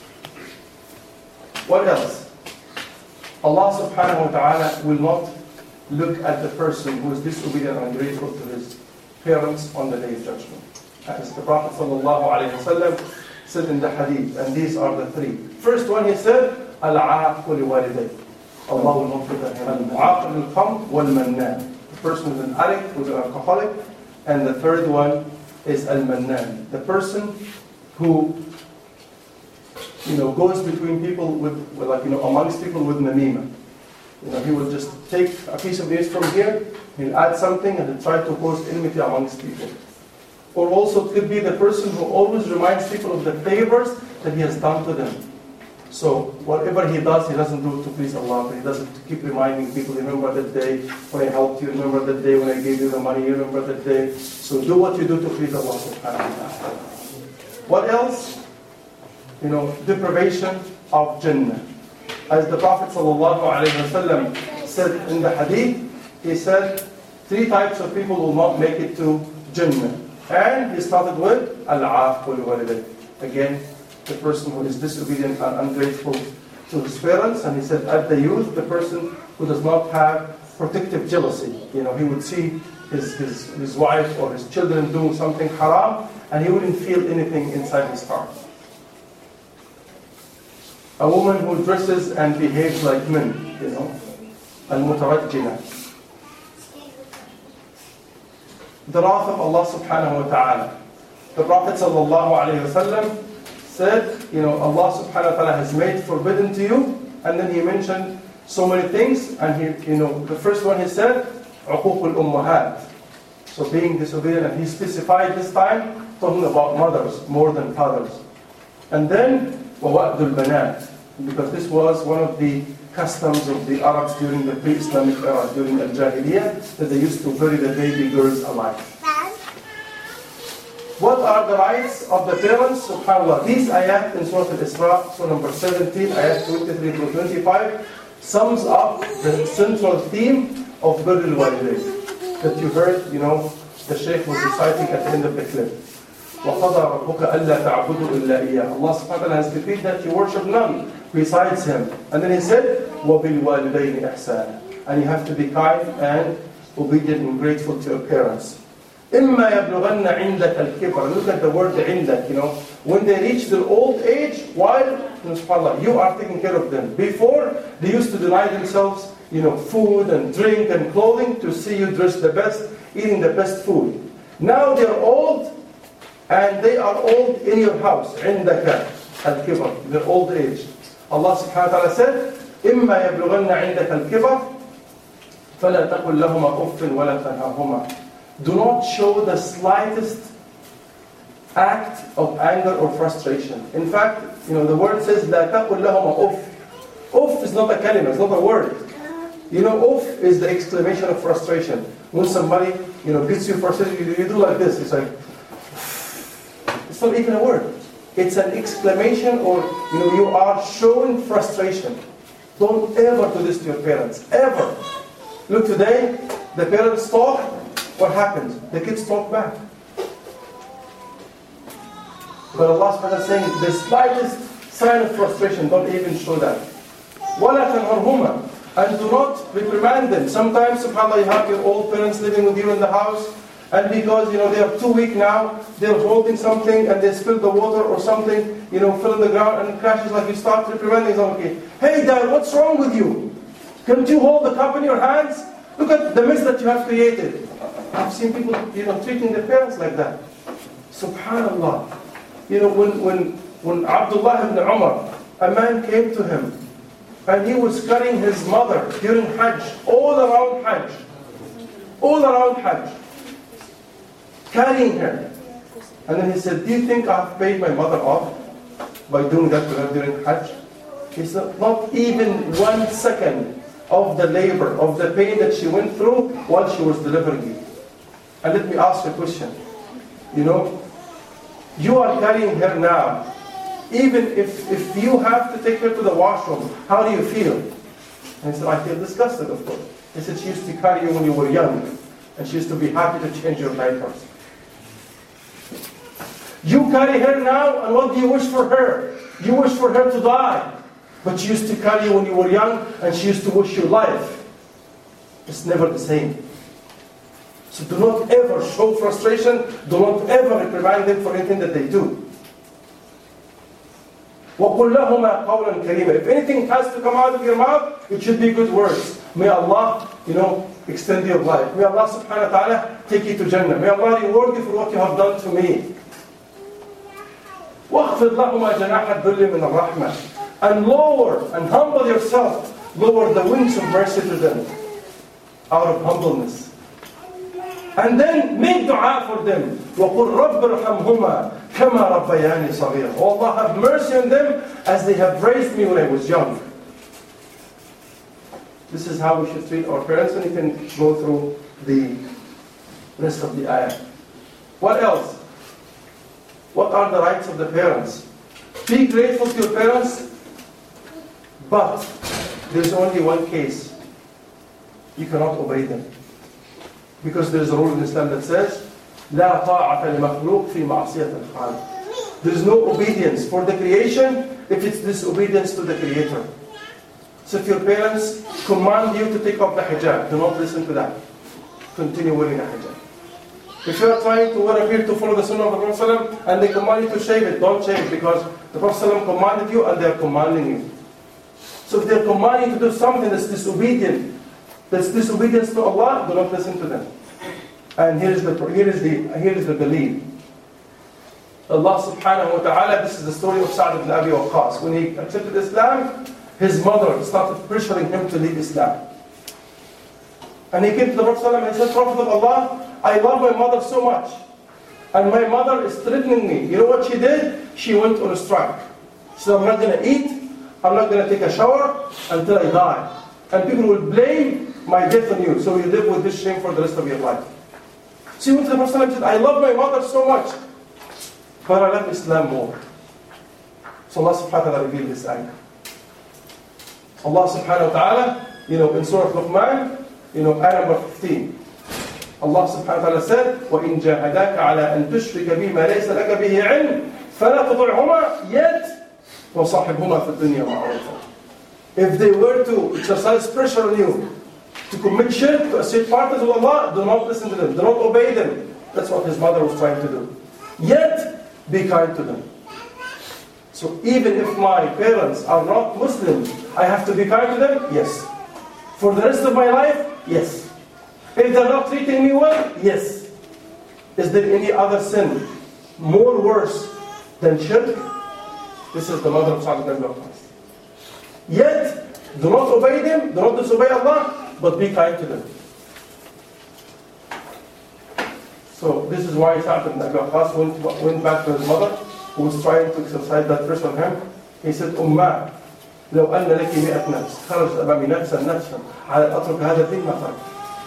Speaker 2: What else? Allah subhanahu wa ta'ala will not look at the person who is disobedient and ungrateful to his parents on the day of judgment. As the Prophet sallallahu alayhi wa sallam said in the hadith, and these are the three. First one he said, Al-'aaqu li-walidayh. Allah will not look at him. Al-'aaq lil-khamr wal-mannan. The person who is an addict, who is an alcoholic. And the third one is al-mannan. The person who, you know, goes between people with, with like, you know, amongst people with namima. You know, he will just take a piece of news from here, he'll add something and he'll try to cause enmity amongst people. Or also it could be the person who always reminds people of the favors that he has done to them. So whatever he does, he doesn't do it to please Allah, but he does it to keep reminding people, remember that day when I helped you, remember that day when I gave you the money, you remember that day. So do what you do to please Allah subhanahu wa ta'ala. What else? You know, deprivation of Jannah. As the Prophet sallallahu alayhi wa sallam said in the hadith, he said, three types of people will not make it to Jannah. And he started with Al-'aaq li-walidayh. Again, the person who is disobedient and ungrateful to his parents. And he said, at the youth, the person who does not have protective jealousy. You know, he would see his, his, his wife or his children doing something haram, and he wouldn't feel anything inside his heart. A woman who dresses and behaves like men, you know, al-mutarajjila. The wrath of Allah subhanahu wa ta'ala. The Prophet sallallahu alayhi wa sallam said, you know, Allah subhanahu wa ta'ala has made forbidden to you, and then he mentioned so many things, and he, you know, the first one he said, عقوق الأمهات. So being disobedient, and he specified this time, talking about mothers more than fathers. And then, وَوَأْدُ الْبَنَاتِ. Because this was one of the customs of the Arabs during the pre-Islamic era, during Al-Jahiliyyah, that they used to bury the baby girls alive. What are the rights of the parents? SubhanAllah. These ayat in Surah Al-Isra, Surah number seventeen, ayat twenty-three to twenty-five, sums up the central theme of Birr al-Walidayn that you heard, you know, the Shaykh was reciting at the end of the clip. وَقَضَى رَبُّكَ أَلَّا تَعْبُدُوا إِلَّا إِيَّاهُ. Allah subhanahu wa ta'ala has decreed that you worship none besides Him. And then He said, وَبِالْوَالِدَيْنِ إِحْسَانًا. And you have to be kind and obedient and grateful to your parents. إِمَّا يَبْلُغَنَّ عِنْدَكَ الْكِبَرَ. Look at the word عِنْدَك, you know. When they reach their old age, while, you know, subhanAllah, you are taking care of them. Before, they used to deny themselves, you know, food and drink and clothing to see you dressed the best, eating the best food. Now they're old, and they are old in your house. عِنْدَكَ الْكِبَرَ. Their old age. Allah subhanahu wa ta'ala said, إِمَّا يَبْلُغَنَّ عِنْدَكَ الْكِبَرَ فَلَا تَقُلْ لَهُمَا أُفٍّ وَلَا تَنْهَرْهُمَا. Do not show the slightest act of anger or frustration. In fact, you know, the word says, لَا تَقُلْ لَهُمَا أُفٍّ. Uff is not a kalima, it's not a word. You know, uff is the exclamation of frustration. When somebody, you know, gets you frustrated, you, you do like this. It's like, it's not even a word. It's an exclamation, or, you know, you are showing frustration. Don't ever do this to your parents. Ever. Look, today, the parents talk. What happens? The kids talk back. But Allah subhanahu wa ta'ala is saying, the slightest sign of frustration, don't even show that. وَلَا تَنْهَرْهُمَا. And do not reprimand them. Sometimes, subhanAllah, you have your old parents living with you in the house, and because, you know, they are too weak now, they're holding something and they spill the water or something, you know, fill in the ground and it crashes, like you start reprimanding them. Okay, hey dad, what's wrong with you? Can't you hold the cup in your hands? Look at the mess that you have created. I've seen people, you know, treating their parents like that. Subhanallah. You know, when, when, when Abdullah ibn Umar, a man came to him, and he was carrying his mother during Hajj, all around Hajj. All around Hajj. Carrying her. And then he said, do you think I've paid my mother off by doing that to her during Hajj? He said, not even one second of the labor, of the pain that she went through while she was delivering you. And let me ask you a question. You know, you are carrying her now. Even if, if you have to take her to the washroom, how do you feel? And he said, I feel disgusted, of course. He said, she used to carry you when you were young, and she used to be happy to change your diapers. You carry her now, and what do you wish for her? You wish for her to die. But she used to carry you when you were young, and she used to wish you life. It's never the same. So do not ever show frustration. Do not ever reprimand them for anything that they do. وَقُلْ لَهُمَا قَوْلًا كَرِيمًا. If anything has to come out of your mouth, it should be good words. May Allah, you know, extend your life. May Allah subhanahu wa ta'ala take you to Jannah. May Allah reward you for what you have done to me. وَاخْفِضْ لَهُمَا جَنَاحَ الذُّلِّ مِنَ الرَّحْمَةِ. And lower and humble yourself. Lower the wings of mercy to them. Out of humbleness. And then make dua for them. وَقُلْ رَبِّ ارْحَمْهُمَا كَمَا رَبَّيَانِي صَغِيرًا. Oh Allah, have mercy on them as they have raised me when I was young. This is how we should treat our parents, and you can go through the rest of the ayah. What else? What are the rights of the parents? Be grateful to your parents, but there's only one case. You cannot obey them. Because there's a rule in Islam that says, لا طاعة لمخلوق في معصية الخالق. There is no obedience for the creation if it's disobedience to the Creator. So if your parents command you to take off the hijab, do not listen to that. Continue wearing the hijab. If you are trying to wear a beard to follow the sunnah of the Prophet and they command you to shave it, don't shave it because the Prophet commanded you and they are commanding you. So if they are commanding you to do something that's disobedient, that's disobedience to Allah, do not listen to them. And here is the here is the here is the belief. Allah subhanahu wa ta'ala, this is the story of Sa'd ibn Abi Waqqas. When he accepted Islam, his mother started pressuring him to leave Islam. And he came to the Prophet and he said, Prophet of Allah, I love my mother so much. And my mother is threatening me. You know what she did? She went on a strike. She said, I'm not going to eat, I'm not going to take a shower until I die. And people will blame my death on you. So you live with this shame for the rest of your life. She went to the Prophet and said, I love my mother so much, but I love Islam more. So Allah subhanahu wa ta'ala revealed this ayah. Allah subhanahu wa ta'ala, you know, in Surah Luqman, you know, ayah number fifteen. Allah subhanahu wa ta'ala said, وَإِن جَاهَدَاكَ عَلَىٰ أَن تُشْرِكَ بِي مَا لَيْسَ لَكَ بِهِ عِلْمٍ فَلَا تُطِعْهُمَا يَتْ وَصَاحِبْهُمَا فِي الدُّنْيَا مَعْرُوفًا. If they were to exercise pressure on you to commit shirk, to associate partners with Allah, do not listen to them, do not obey them. That's what his mother was trying to do. Yet, be kind to them. So even if my parents are not Muslims, I have to be kind to them? Yes. For the rest of my life? Yes. If they're not treating me well? Yes. Is there any other sin more worse than shirk? This is the mother of Sa'd ibn Abi Waqqas. Yet, do not obey them, do not disobey Allah, but be kind to them. So this is why Sa'd ibn Abi Waqqas went, went back to his mother, who was trying to exercise that pressure on him. He said, Ummah, لو أن لك مئة نفس خرجت أمامي نفسا نفسا على أترك هذا الدين ما ترك.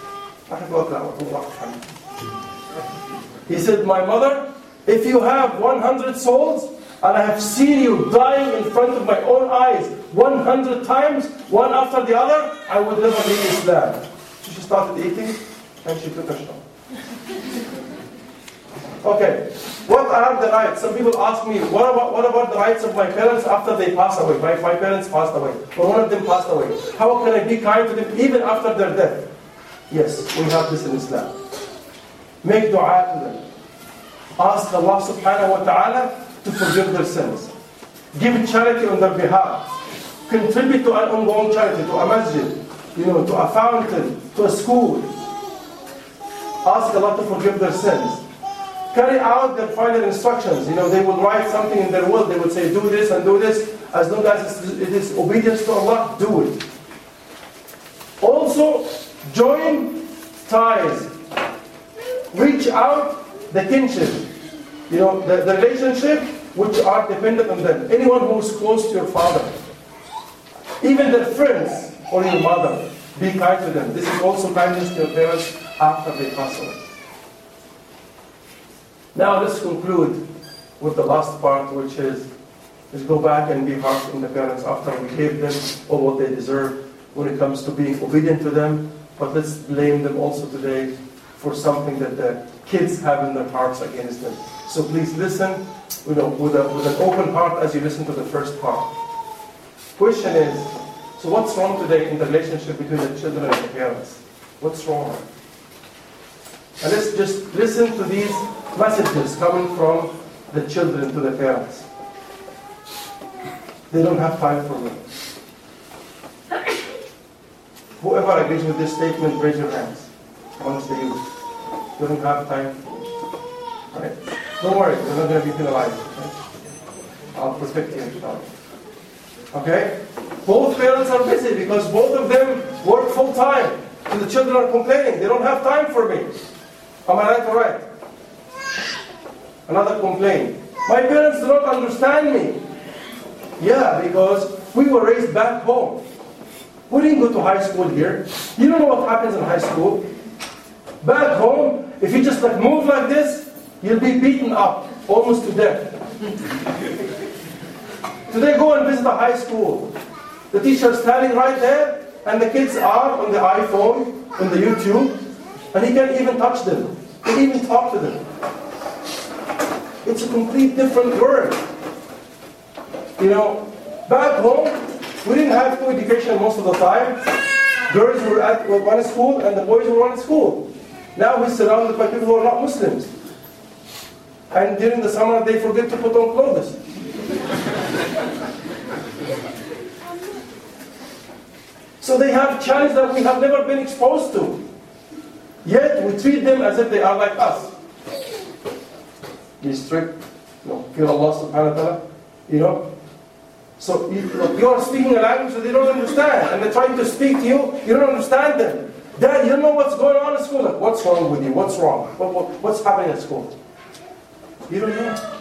Speaker 2: He said, my mother, if you have one hundred souls, and I have seen you dying in front of my own eyes one hundred times, one after the other, I would never leave Islam. So she started eating, and she took a shower. Okay, what are the rights? Some people ask me, what about, what about the rights of my parents after they pass away? My, my parents passed away, or one of them passed away. How can I be kind to them even after their death? Yes, we have this in Islam. Make dua to them. Ask Allah subhanahu wa ta'ala to forgive their sins. Give charity on their behalf. Contribute to an ongoing charity, to a masjid, you know, to a fountain, to a school. Ask Allah to forgive their sins. Carry out their final instructions. You know, they will write something in their will. They will say, do this and do this. As long as it is obedience to Allah, do it. Also, join ties. Reach out the kinship. You know, the, the relationship which are dependent on them. Anyone who is close to your father. Even their friends or your mother. Be kind to them. This is also kindness to your parents after they pass away. Now let's conclude with the last part, which is, is go back and be harsh on the parents after we gave them all what they deserve when it comes to being obedient to them. But let's blame them also today for something that the kids have in their hearts against them. So please listen, you know, with, a, with an open heart as you listen to the first part. Question is, so what's wrong today in the relationship between the children and the parents? What's wrong? And let's just listen to these messages coming from the children to the parents. They don't have time for me. Whoever agrees with this statement, raise your hands. Amongst the youth. You don't have time for me. Right? Don't worry, you're not going to be penalized. Okay? I'll protect you. Okay? Both parents are busy because both of them work full time. And the children are complaining. They don't have time for me. Am I right or right? Another complaint. My parents do not understand me. Yeah, because we were raised back home. We didn't go to high school here. You don't know what happens in high school. Back home, if you just like move like this, you'll be beaten up, almost to death. Today, go and visit a high school. The teacher is standing right there, and the kids are on the iPhone, on the YouTube, and he can't even touch them. He can't even talk to them. It's a complete different world. You know, back home, we didn't have co-education most of the time. Girls were at one school and the boys were one school. Now we're surrounded by people who are not Muslims. And during the summer, they forget to put on clothes. So they have challenges that we have never been exposed to. Yet we treat them as if they are like us. Be strict, you know, fear Allah subhanahu wa ta'ala, you know. So you, you are speaking a language that they don't understand, and they're trying to speak to you, you don't understand them. Dad, you don't know what's going on in school. Like, what's wrong with you? What's wrong? What, what, what's happening at school? You don't know.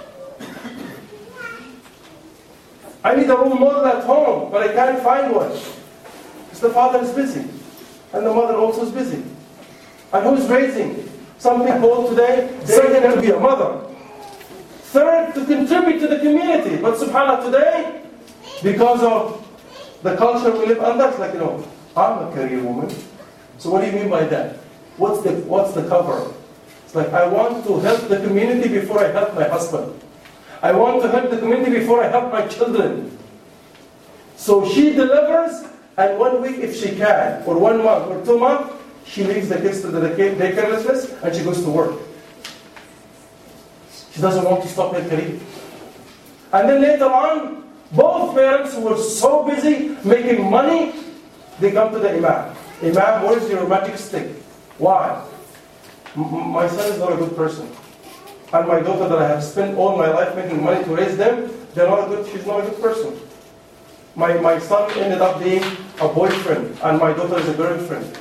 Speaker 2: I need a role model at home, but I can't find one. Because the father is busy, and the mother also is busy. And who's raising? Some people today, second to be a mother. Third, to contribute to the community. But subhanAllah, today, because of the culture we live under, it's like, you know, I'm a career woman. So what do you mean by that? What's the, what's the cover? It's like, I want to help the community before I help my husband. I want to help the community before I help my children. So she delivers, and one week if she can, or one month, or two months, she leaves the kids to the daycare business, and she goes to work. She doesn't want to stop her career. And then later on, both parents who were so busy making money, they come to the Imam. Imam, where's your magic stick? Why? M- my son is not a good person. And my daughter that I have spent all my life making money to raise them, they're not a good, she's not a good person. My, my son ended up being a boyfriend, and my daughter is a girlfriend.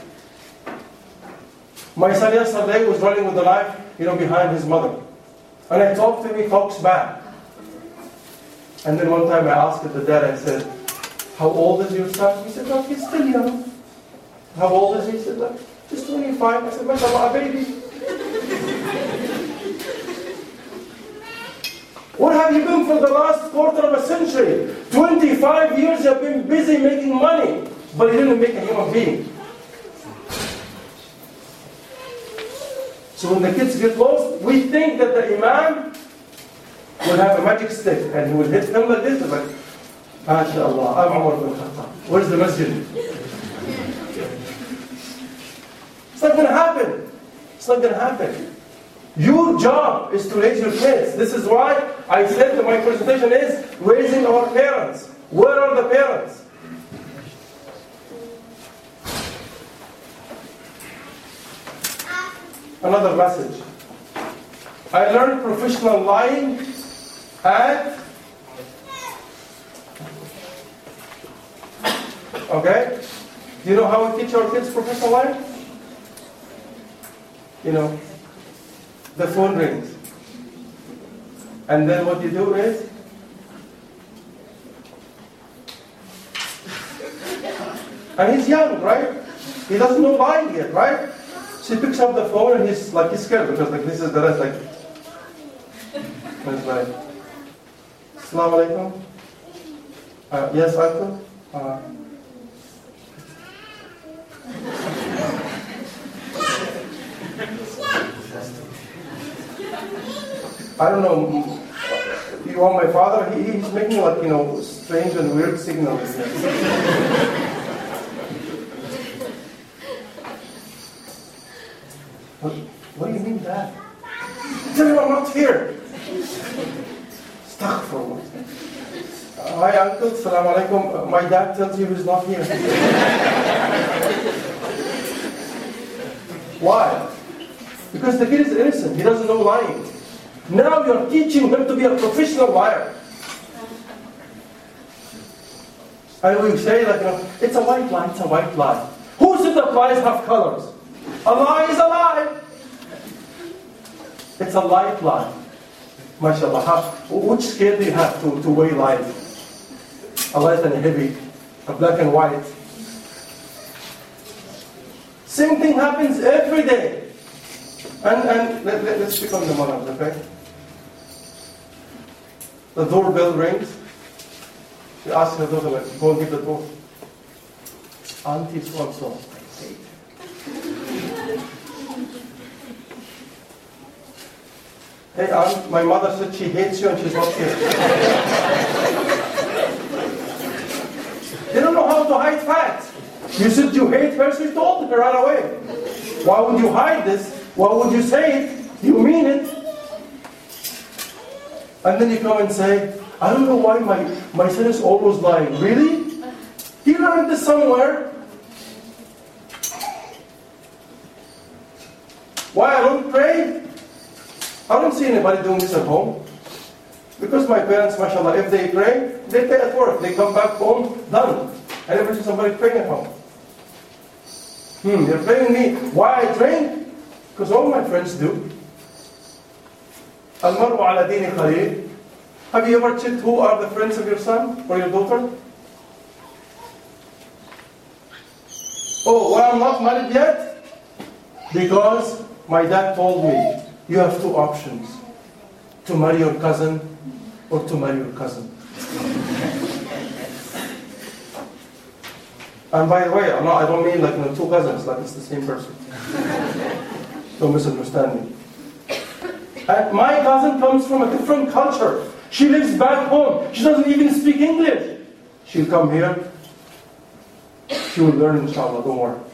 Speaker 2: My son yesterday was running with the knife, you know, behind his mother. And I talked to him, he talks back. And then one time I asked the dad, I said, how old is your son? He said, no, he's still young. How old is he? He said, like, just twenty-five. I said, mashallah, a baby. What have you been for the last quarter of a century? twenty-five years you have been busy making money, but you didn't make a human being. So when the kids get lost, we think that the imam will have a magic stick and he will hit them like this. Like, MashaAllah, I'm Umar bin Khattab. Where's the masjid? It's not going to happen. It's not going to happen. Your job is to raise your kids. This is why I said that my presentation is raising our parents. Where are the parents? Another message. I learned professional lying at, okay? Do you know how we teach our kids professional lying? You know, the phone rings. And then what you do is, and he's young, right? He doesn't know lying yet, right? So he picks up the phone and he's like, he's scared because like this is the rest, like, and he's like, Assalamu alaikum. Uh, yes, uncle. Uh, I don't know. You want my father? He, he's making like, you know, strange and weird signals. What, what do you mean that? Tell him I'm not here. Astaghfirullah. Uh, hi uncle, Assalamu alaikum. Uh, my dad tells you he's not here. Why? Because the kid is innocent. He doesn't know lying. Now you're teaching him to be a professional liar. And we say like, you know, it's a white lie, it's a white lie. Who said that lies have colors? A lie is a lie. It's a light lie. MashaAllah. How, which scale do you have to, to weigh light? A light and a heavy, a black and white. Same thing happens every day. And, and let, let, let's speak on the mothers, okay? The doorbell rings. She asks her daughter, like, go and give the door. Auntie so-and-so. Hey aunt, my mother said she hates you and she's not here. They don't know how to hide facts. You said you hate her, so you told her right away. Why would you hide this? Why would you say it? You mean it. And then you come and say, I don't know why my, my son is always lying. Really? He learned this somewhere. Why I don't pray? I don't see anybody doing this at home. Because my parents, mashallah, if they pray, they pray at work. They come back home, done. I never see somebody praying at home. Hmm, you're praying me. Why I pray? Because all my friends do. Al-mar'u ala dini khalil. Have you ever checked who are the friends of your son or your daughter? Oh, well, I'm not married yet? Because my dad told me, you have two options. To marry your cousin or to marry your cousin. And by the way, I'm not, I don't mean like, you know, two cousins, like it's the same person. Don't misunderstand me. And my cousin comes from a different culture. She lives back home. She doesn't even speak English. She'll come here. She will learn, inshallah, don't worry.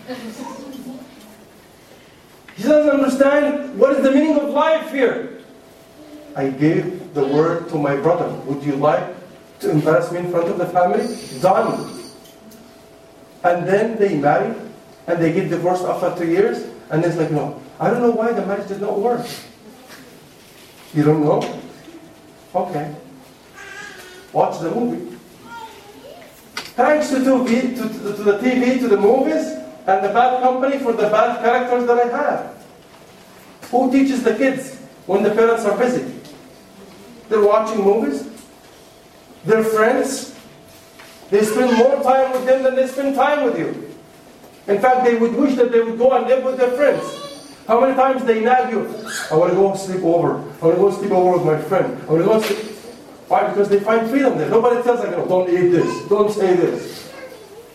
Speaker 2: She doesn't understand what is the meaning of life here. I gave the word to my brother. Would you like to embarrass me in front of the family? Done. And then they marry, and they get divorced after two years, and it's like, no, I don't know why the marriage did not work. You don't know? Okay. Watch the movie. Thanks to, to, to, to the T V, to the movies, and the bad company for the bad characters that I have. Who teaches the kids when the parents are busy? They're watching movies. They're friends. They spend more time with them than they spend time with you. In fact, they would wish that they would go and live with their friends. How many times they nag you? I want to go sleep over. I want to go sleep over with my friend. I want to go sleep. Why? Because they find freedom there. Nobody tells them, oh, don't eat this. Don't say this.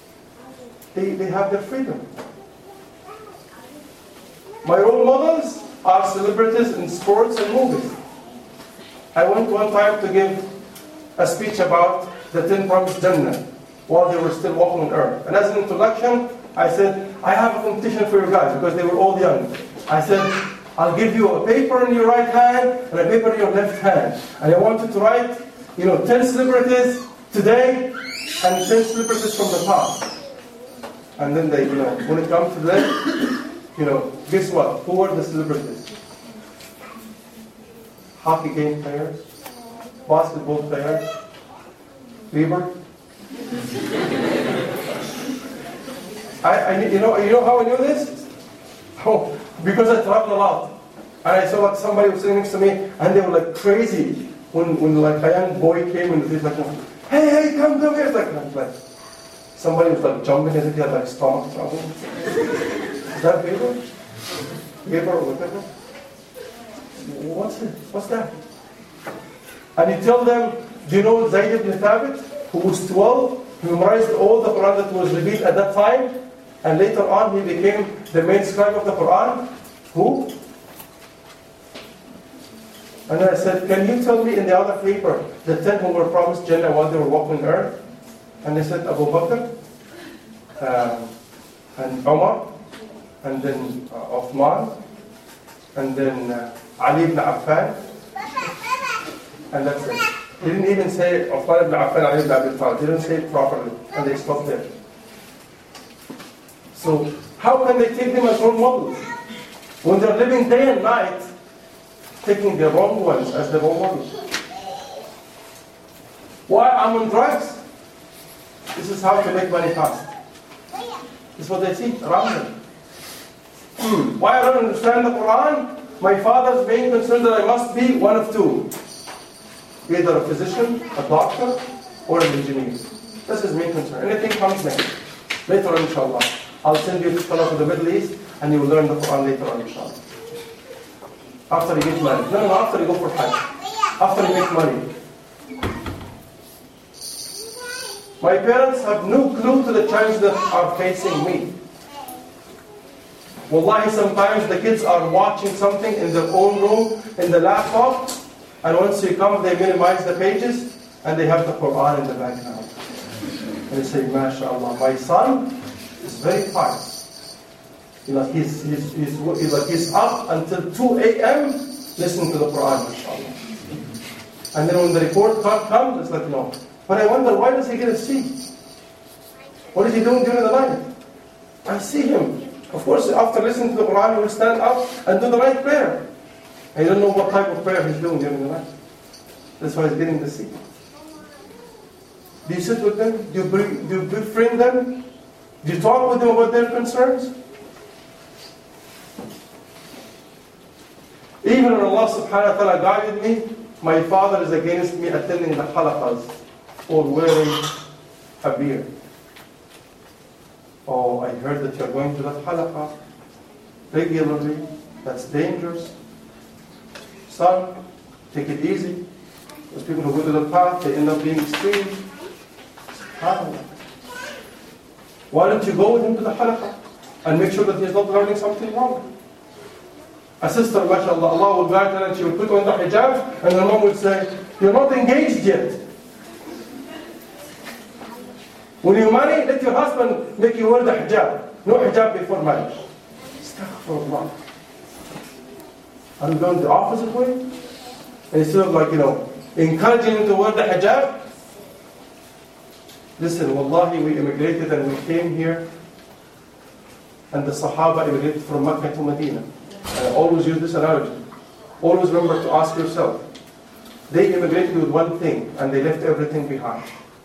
Speaker 2: They, they have their freedom. My role models, are celebrities in sports and movies. I went one time to give a speech about the ten promised Jannah while they were still walking on earth. And as an introduction, I said, I have a competition for you guys because they were all young. I said, I'll give you a paper in your right hand and a paper in your left hand. And I want you to write, you know, ten celebrities today and ten celebrities from the past. And then they, you know, when it comes to them, you know, guess what? Who were the celebrities? Hockey game players, basketball players, Bieber. I, I, you know, you know how I knew this? Oh, because I traveled a lot, and I saw like somebody was sitting next to me, and they were like crazy when, when like a young boy came and he's like, hey, hey, come come here, it's like, like somebody was like jumping as if he had like stomach trouble. Is that Bieber? Bieber or whatever? What's it? What's that? And you tell them, do you know Zayd ibn Thabit, who was twelve, he memorized all the Quran that was revealed at that time, and later on he became the main scribe of the Quran? Who? And then I said, can you tell me in the other paper, the ten who were promised Jannah while they were walking on earth? And they said Abu Bakr, uh, and Umar, and then uh, Uthman, and then uh, Ali ibn Affan, and that's it. He didn't even say Uthman ibn Affan, Ali ibn Abi Talib. He didn't say it properly, and they stopped there. So how can they take them as role models when they're living day and night, taking the wrong ones as the role models? Why I'm on drugs? This is how to make money fast. This is what they see around them. Hmm. Why I don't understand the Quran? My father's main concern that I must be one of two. Either a physician, a doctor, or an engineer. That's his main concern. Anything comes next. Later on, inshallah. I'll send you to to the Middle East, and you will learn the Quran later on, inshallah. After you get married. No, no, after you go for Hajj. After you make money. My parents have no clue to the challenges that are facing me. Wallahi, sometimes the kids are watching something in their own room, in the laptop, and once you come, they minimize the pages, and they have the Quran in the background. And they say, MashaAllah, my son is very pious. You know, he's, he's, he's, he's, like he's up until two a.m. listening to the Quran, MashaAllah. And then when the report card comes, it's like, no. But I wonder, why does he get a seat? What is he doing during the night? I see him. Of course, after listening to the Quran, he will stand up and do the right prayer. I don't know what type of prayer he's doing during the night. That's why he's getting the seat. Do you sit with them? Do you, bring, do you befriend them? Do you talk with them about their concerns? Even when Allah subhanahu wa ta'ala guided me, my father is against me attending the halaqas or wearing a beard. Oh, I heard that you're going to that halaqa regularly. That's dangerous. Son, take it easy. Those people who go to the path, they end up being extreme. SubhanAllah. Why don't you go with him to the halaqa and make sure that he's not learning something wrong? A sister, mashallah, Allah will guide her and she will put on the hijab, and her mom will say, you're not engaged yet. When you marry, let your husband make you wear the hijab. No hijab before marriage. Astaghfirullah. Are you going the opposite way? And instead of like, you know, encouraging him to wear the hijab. Listen, wallahi, we immigrated and we came here, and the Sahaba immigrated from Mecca to Medina. And I always use this analogy. Always remember to ask yourself, they immigrated with one thing, and they left everything behind.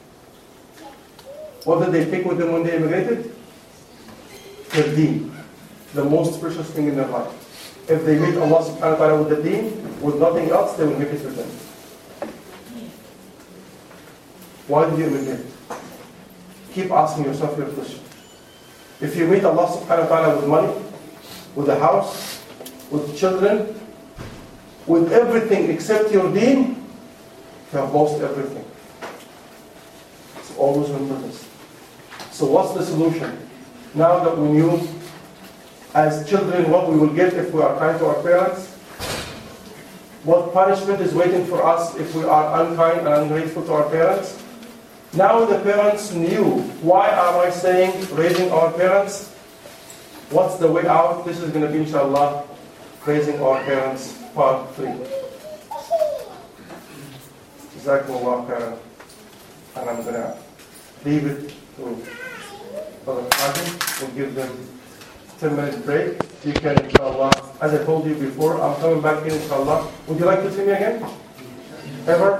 Speaker 2: What did they take with them when they immigrated? Their deen. The most precious thing in their life. If they meet Allah subhanahu wa ta'ala with the deen, with nothing else, they will make it with them. Why did you immigrate? Keep asking yourself your question. If you meet Allah subhanahu wa ta'ala with money, with a house, with children, with everything except your deen, you have lost everything. So always remember this. So what's the solution? Now that we knew as children what we will get if we are kind to our parents, what punishment is waiting for us if we are unkind and ungrateful to our parents. Now the parents knew. Why am I saying raising our parents? What's the way out? This is going to be, inshallah, raising our parents, part three. Jazakumullah khairan. And I'm going to leave it to Brother Khadim. We'll give them ten minute break. You can, inshallah, as I told you before, I'm coming back in, inshallah. Would you like to see me again? Ever?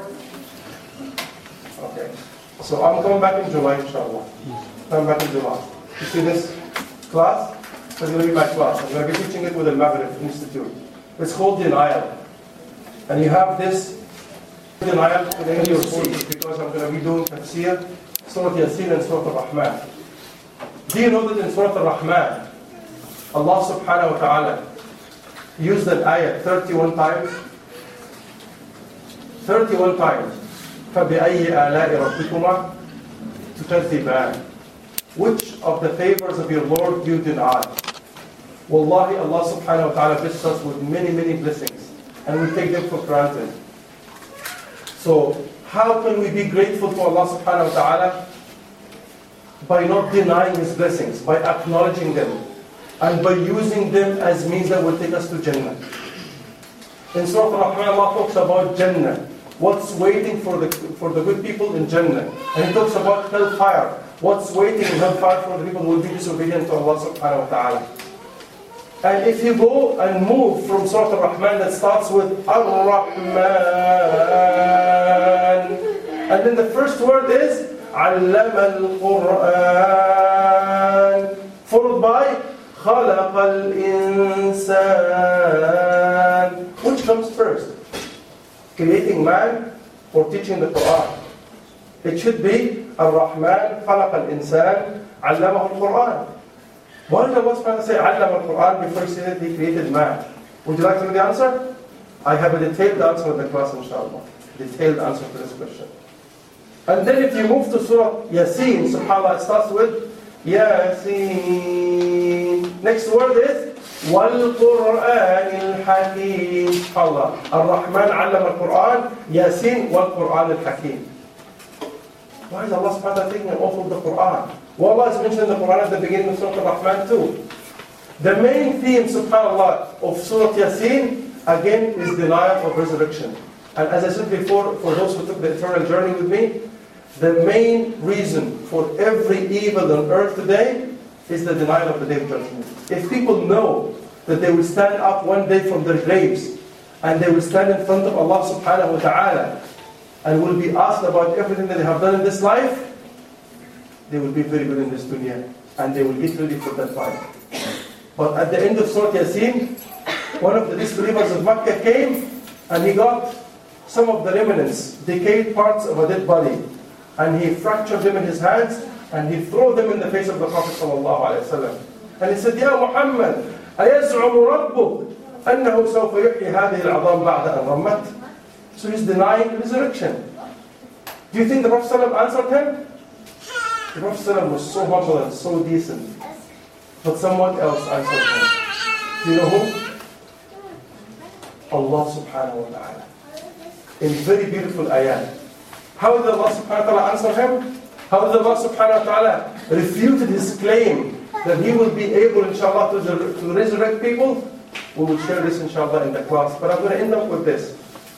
Speaker 2: Okay. So I'm coming back in July, inshallah. Coming back in July. You see this class? It's going to be my class. I'm going to be teaching it with the Maghrib Institute. It's called Denial. And you have this Denial in your seat because I'm going to be doing Tafsir, Surah Yasin and Surah Al-Rahman. Do you know that in Surah Al-Rahman, Allah subhanahu wa ta'ala used that ayah thirty-one times? thirty-one times. فَبِأَيِّ آلَاءِ رَبِّكُمَا تُكَذِّبَانِ. Which of the favors of your Lord you deny? Wallahi, Allah subhanahu wa ta'ala blesses us with many, many blessings. And we take them for granted. So, how can we be grateful to Allah subhanahu wa ta'ala? By not denying His blessings, by acknowledging them, and by using them as means that will take us to Jannah. In Surah Al-Rahman, Allah talks about Jannah. What's waiting for the for the good people in Jannah. And He talks about hellfire. What's waiting in hellfire for the people who will be disobedient to Allah subhanahu wa ta'ala. And if you go and move from Surah Al-Rahman that starts with Ar-Rahman, and then the first word is علم القرآن, followed by خلق الإنسان. Which comes first? Creating man or teaching the Quran? It should be Ar-Rahman خلق الإنسان علمه القرآن. Why did Allah subhanahu wa ta'ala say علم القرآن before He said He created man? Would you like to know the answer? I have a detailed answer in the class, inshallah. Detailed answer to this question. And then if you move to Surah Yasin, subhanAllah, it starts with Yasin. Next word is وَالْقُرْآنِ الْحَكِيمِ. SubhanAllah. Ar-Rahman allama al-Qur'an, Yasin wal-Qur'an al-Hakim. Why is Allah subhanahu wa ta'ala taking an oath of the Qur'an? Well, Allah is mentioned in the Qur'an at the beginning of Surah Al-Rahman too. The main theme, subhanAllah, of Surah Yasin, again, is denial of resurrection. And as I said before, for those who took the eternal journey with me, the main reason for every evil on earth today is the denial of the Day of Judgment. If people know that they will stand up one day from their graves, and they will stand in front of Allah subhanahu wa ta'ala, and will be asked about everything that they have done in this life, they will be very good in this dunya, and they will get ready for that time. But at the end of Surah Yasin, one of the disbelievers of Makkah came, and he got some of the remnants, decayed parts of a dead body, and he fractured them in his hands, and he threw them in the face of the Prophet ﷺ. And he said, Ya Muhammad, أَيَزْعُمُ رَبُّكَ أَنَّهُ سَوْفَ يُحْيِي هَذِهِ الْعَظَامِ بَعْدَ أَنْ رَمَّتْ. So he's denying resurrection. Do you think the Prophet ﷺ answered him? The Prophet ﷺ was so humble and so decent. But someone else answered him. Do you know who? Allah subhanahu wa ta'ala. In very beautiful ayat. How did Allah subhanahu wa ta'ala answer him? How did Allah subhanahu wa ta'ala refuted his claim that He will be able, inshallah, to, to resurrect people? We will share this, inshallah, in the class. But I'm going to end up with this.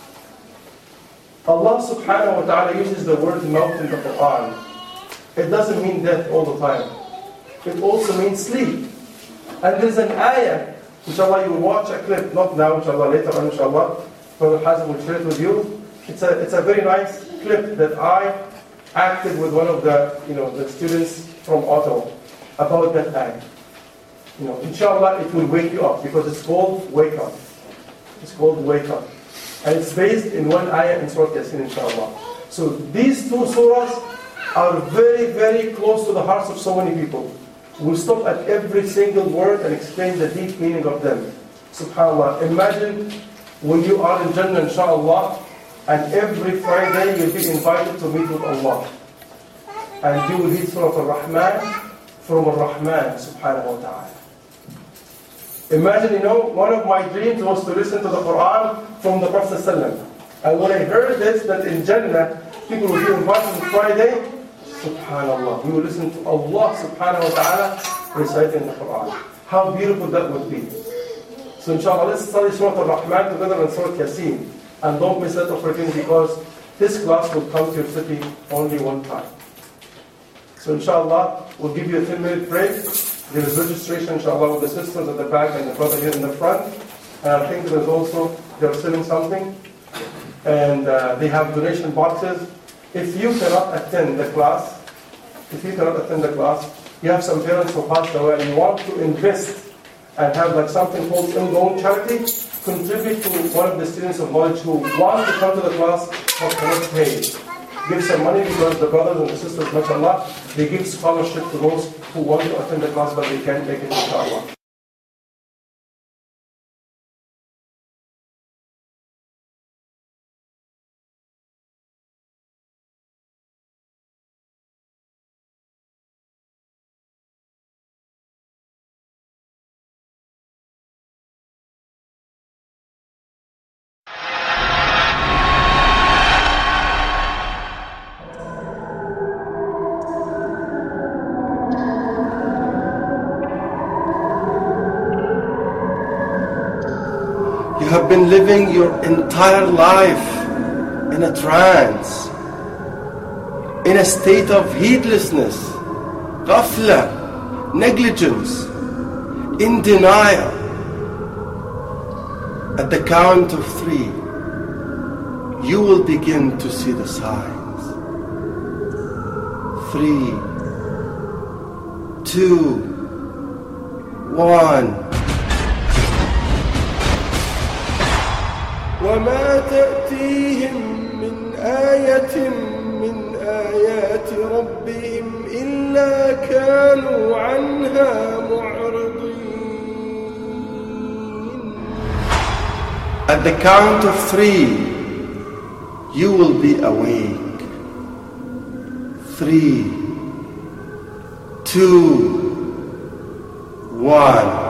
Speaker 2: Allah subhanahu wa ta'ala uses the word maut in the Quran. It doesn't mean death all the time. It also means sleep. And there's an ayah, inshallah, you will watch a clip, not now, inshallah, later on, inshallah. Brother Hazm will share it with you. It's a, it's a very nice clip that I acted with one of the, you know, the students from Ottawa about that ayah. You know, inshallah, it will wake you up because it's called Wake Up. It's called Wake Up. And it's based in one ayah in Surah Yasin, inshallah. So these two surahs are very, very close to the hearts of so many people. We'll stop at every single word and explain the deep meaning of them. SubhanAllah. Imagine when you are in Jannah, inshallah, and every Friday you'll be invited to meet with Allah. And you will read Surah Al-Rahman from Al-Rahman, subhanahu wa ta'ala. Imagine, you know, one of my dreams was to listen to the Quran from the Prophet ﷺ. And when I heard this, that in Jannah, people will be invited on Friday, subhanAllah, we will listen to Allah subhanahu wa ta'ala reciting the Quran. How beautiful that would be. So inshallah, let's study Surah Al-Rahman together and Surah Yasin. And don't miss that opportunity because this class will come to your city only one time. So inshallah, we'll give you a ten minute break. There is registration, inshallah, with the sisters at the back and the brother here in the front. And I think there's also, they're selling something. And uh, they have donation boxes. If you cannot attend the class, if you cannot attend the class, you have some parents who passed away and you want to invest and have like something called Ilgoon Charity, contribute to one of the students of knowledge who want to come to the class but cannot pay. Give some money because the brothers and the sisters, mashallah, they give scholarship to those who want to attend the class but they can't make it, inshallah. You have been living your entire life in a trance, in a state of heedlessness, ghafla, negligence, in denial. At the count of three, you will begin to see the signs. Three, two, one. وما تأتيهم من آية من آيات ربهم إلا كانوا عنها معرضين. At the count of three, you will be awake. Three, two, one.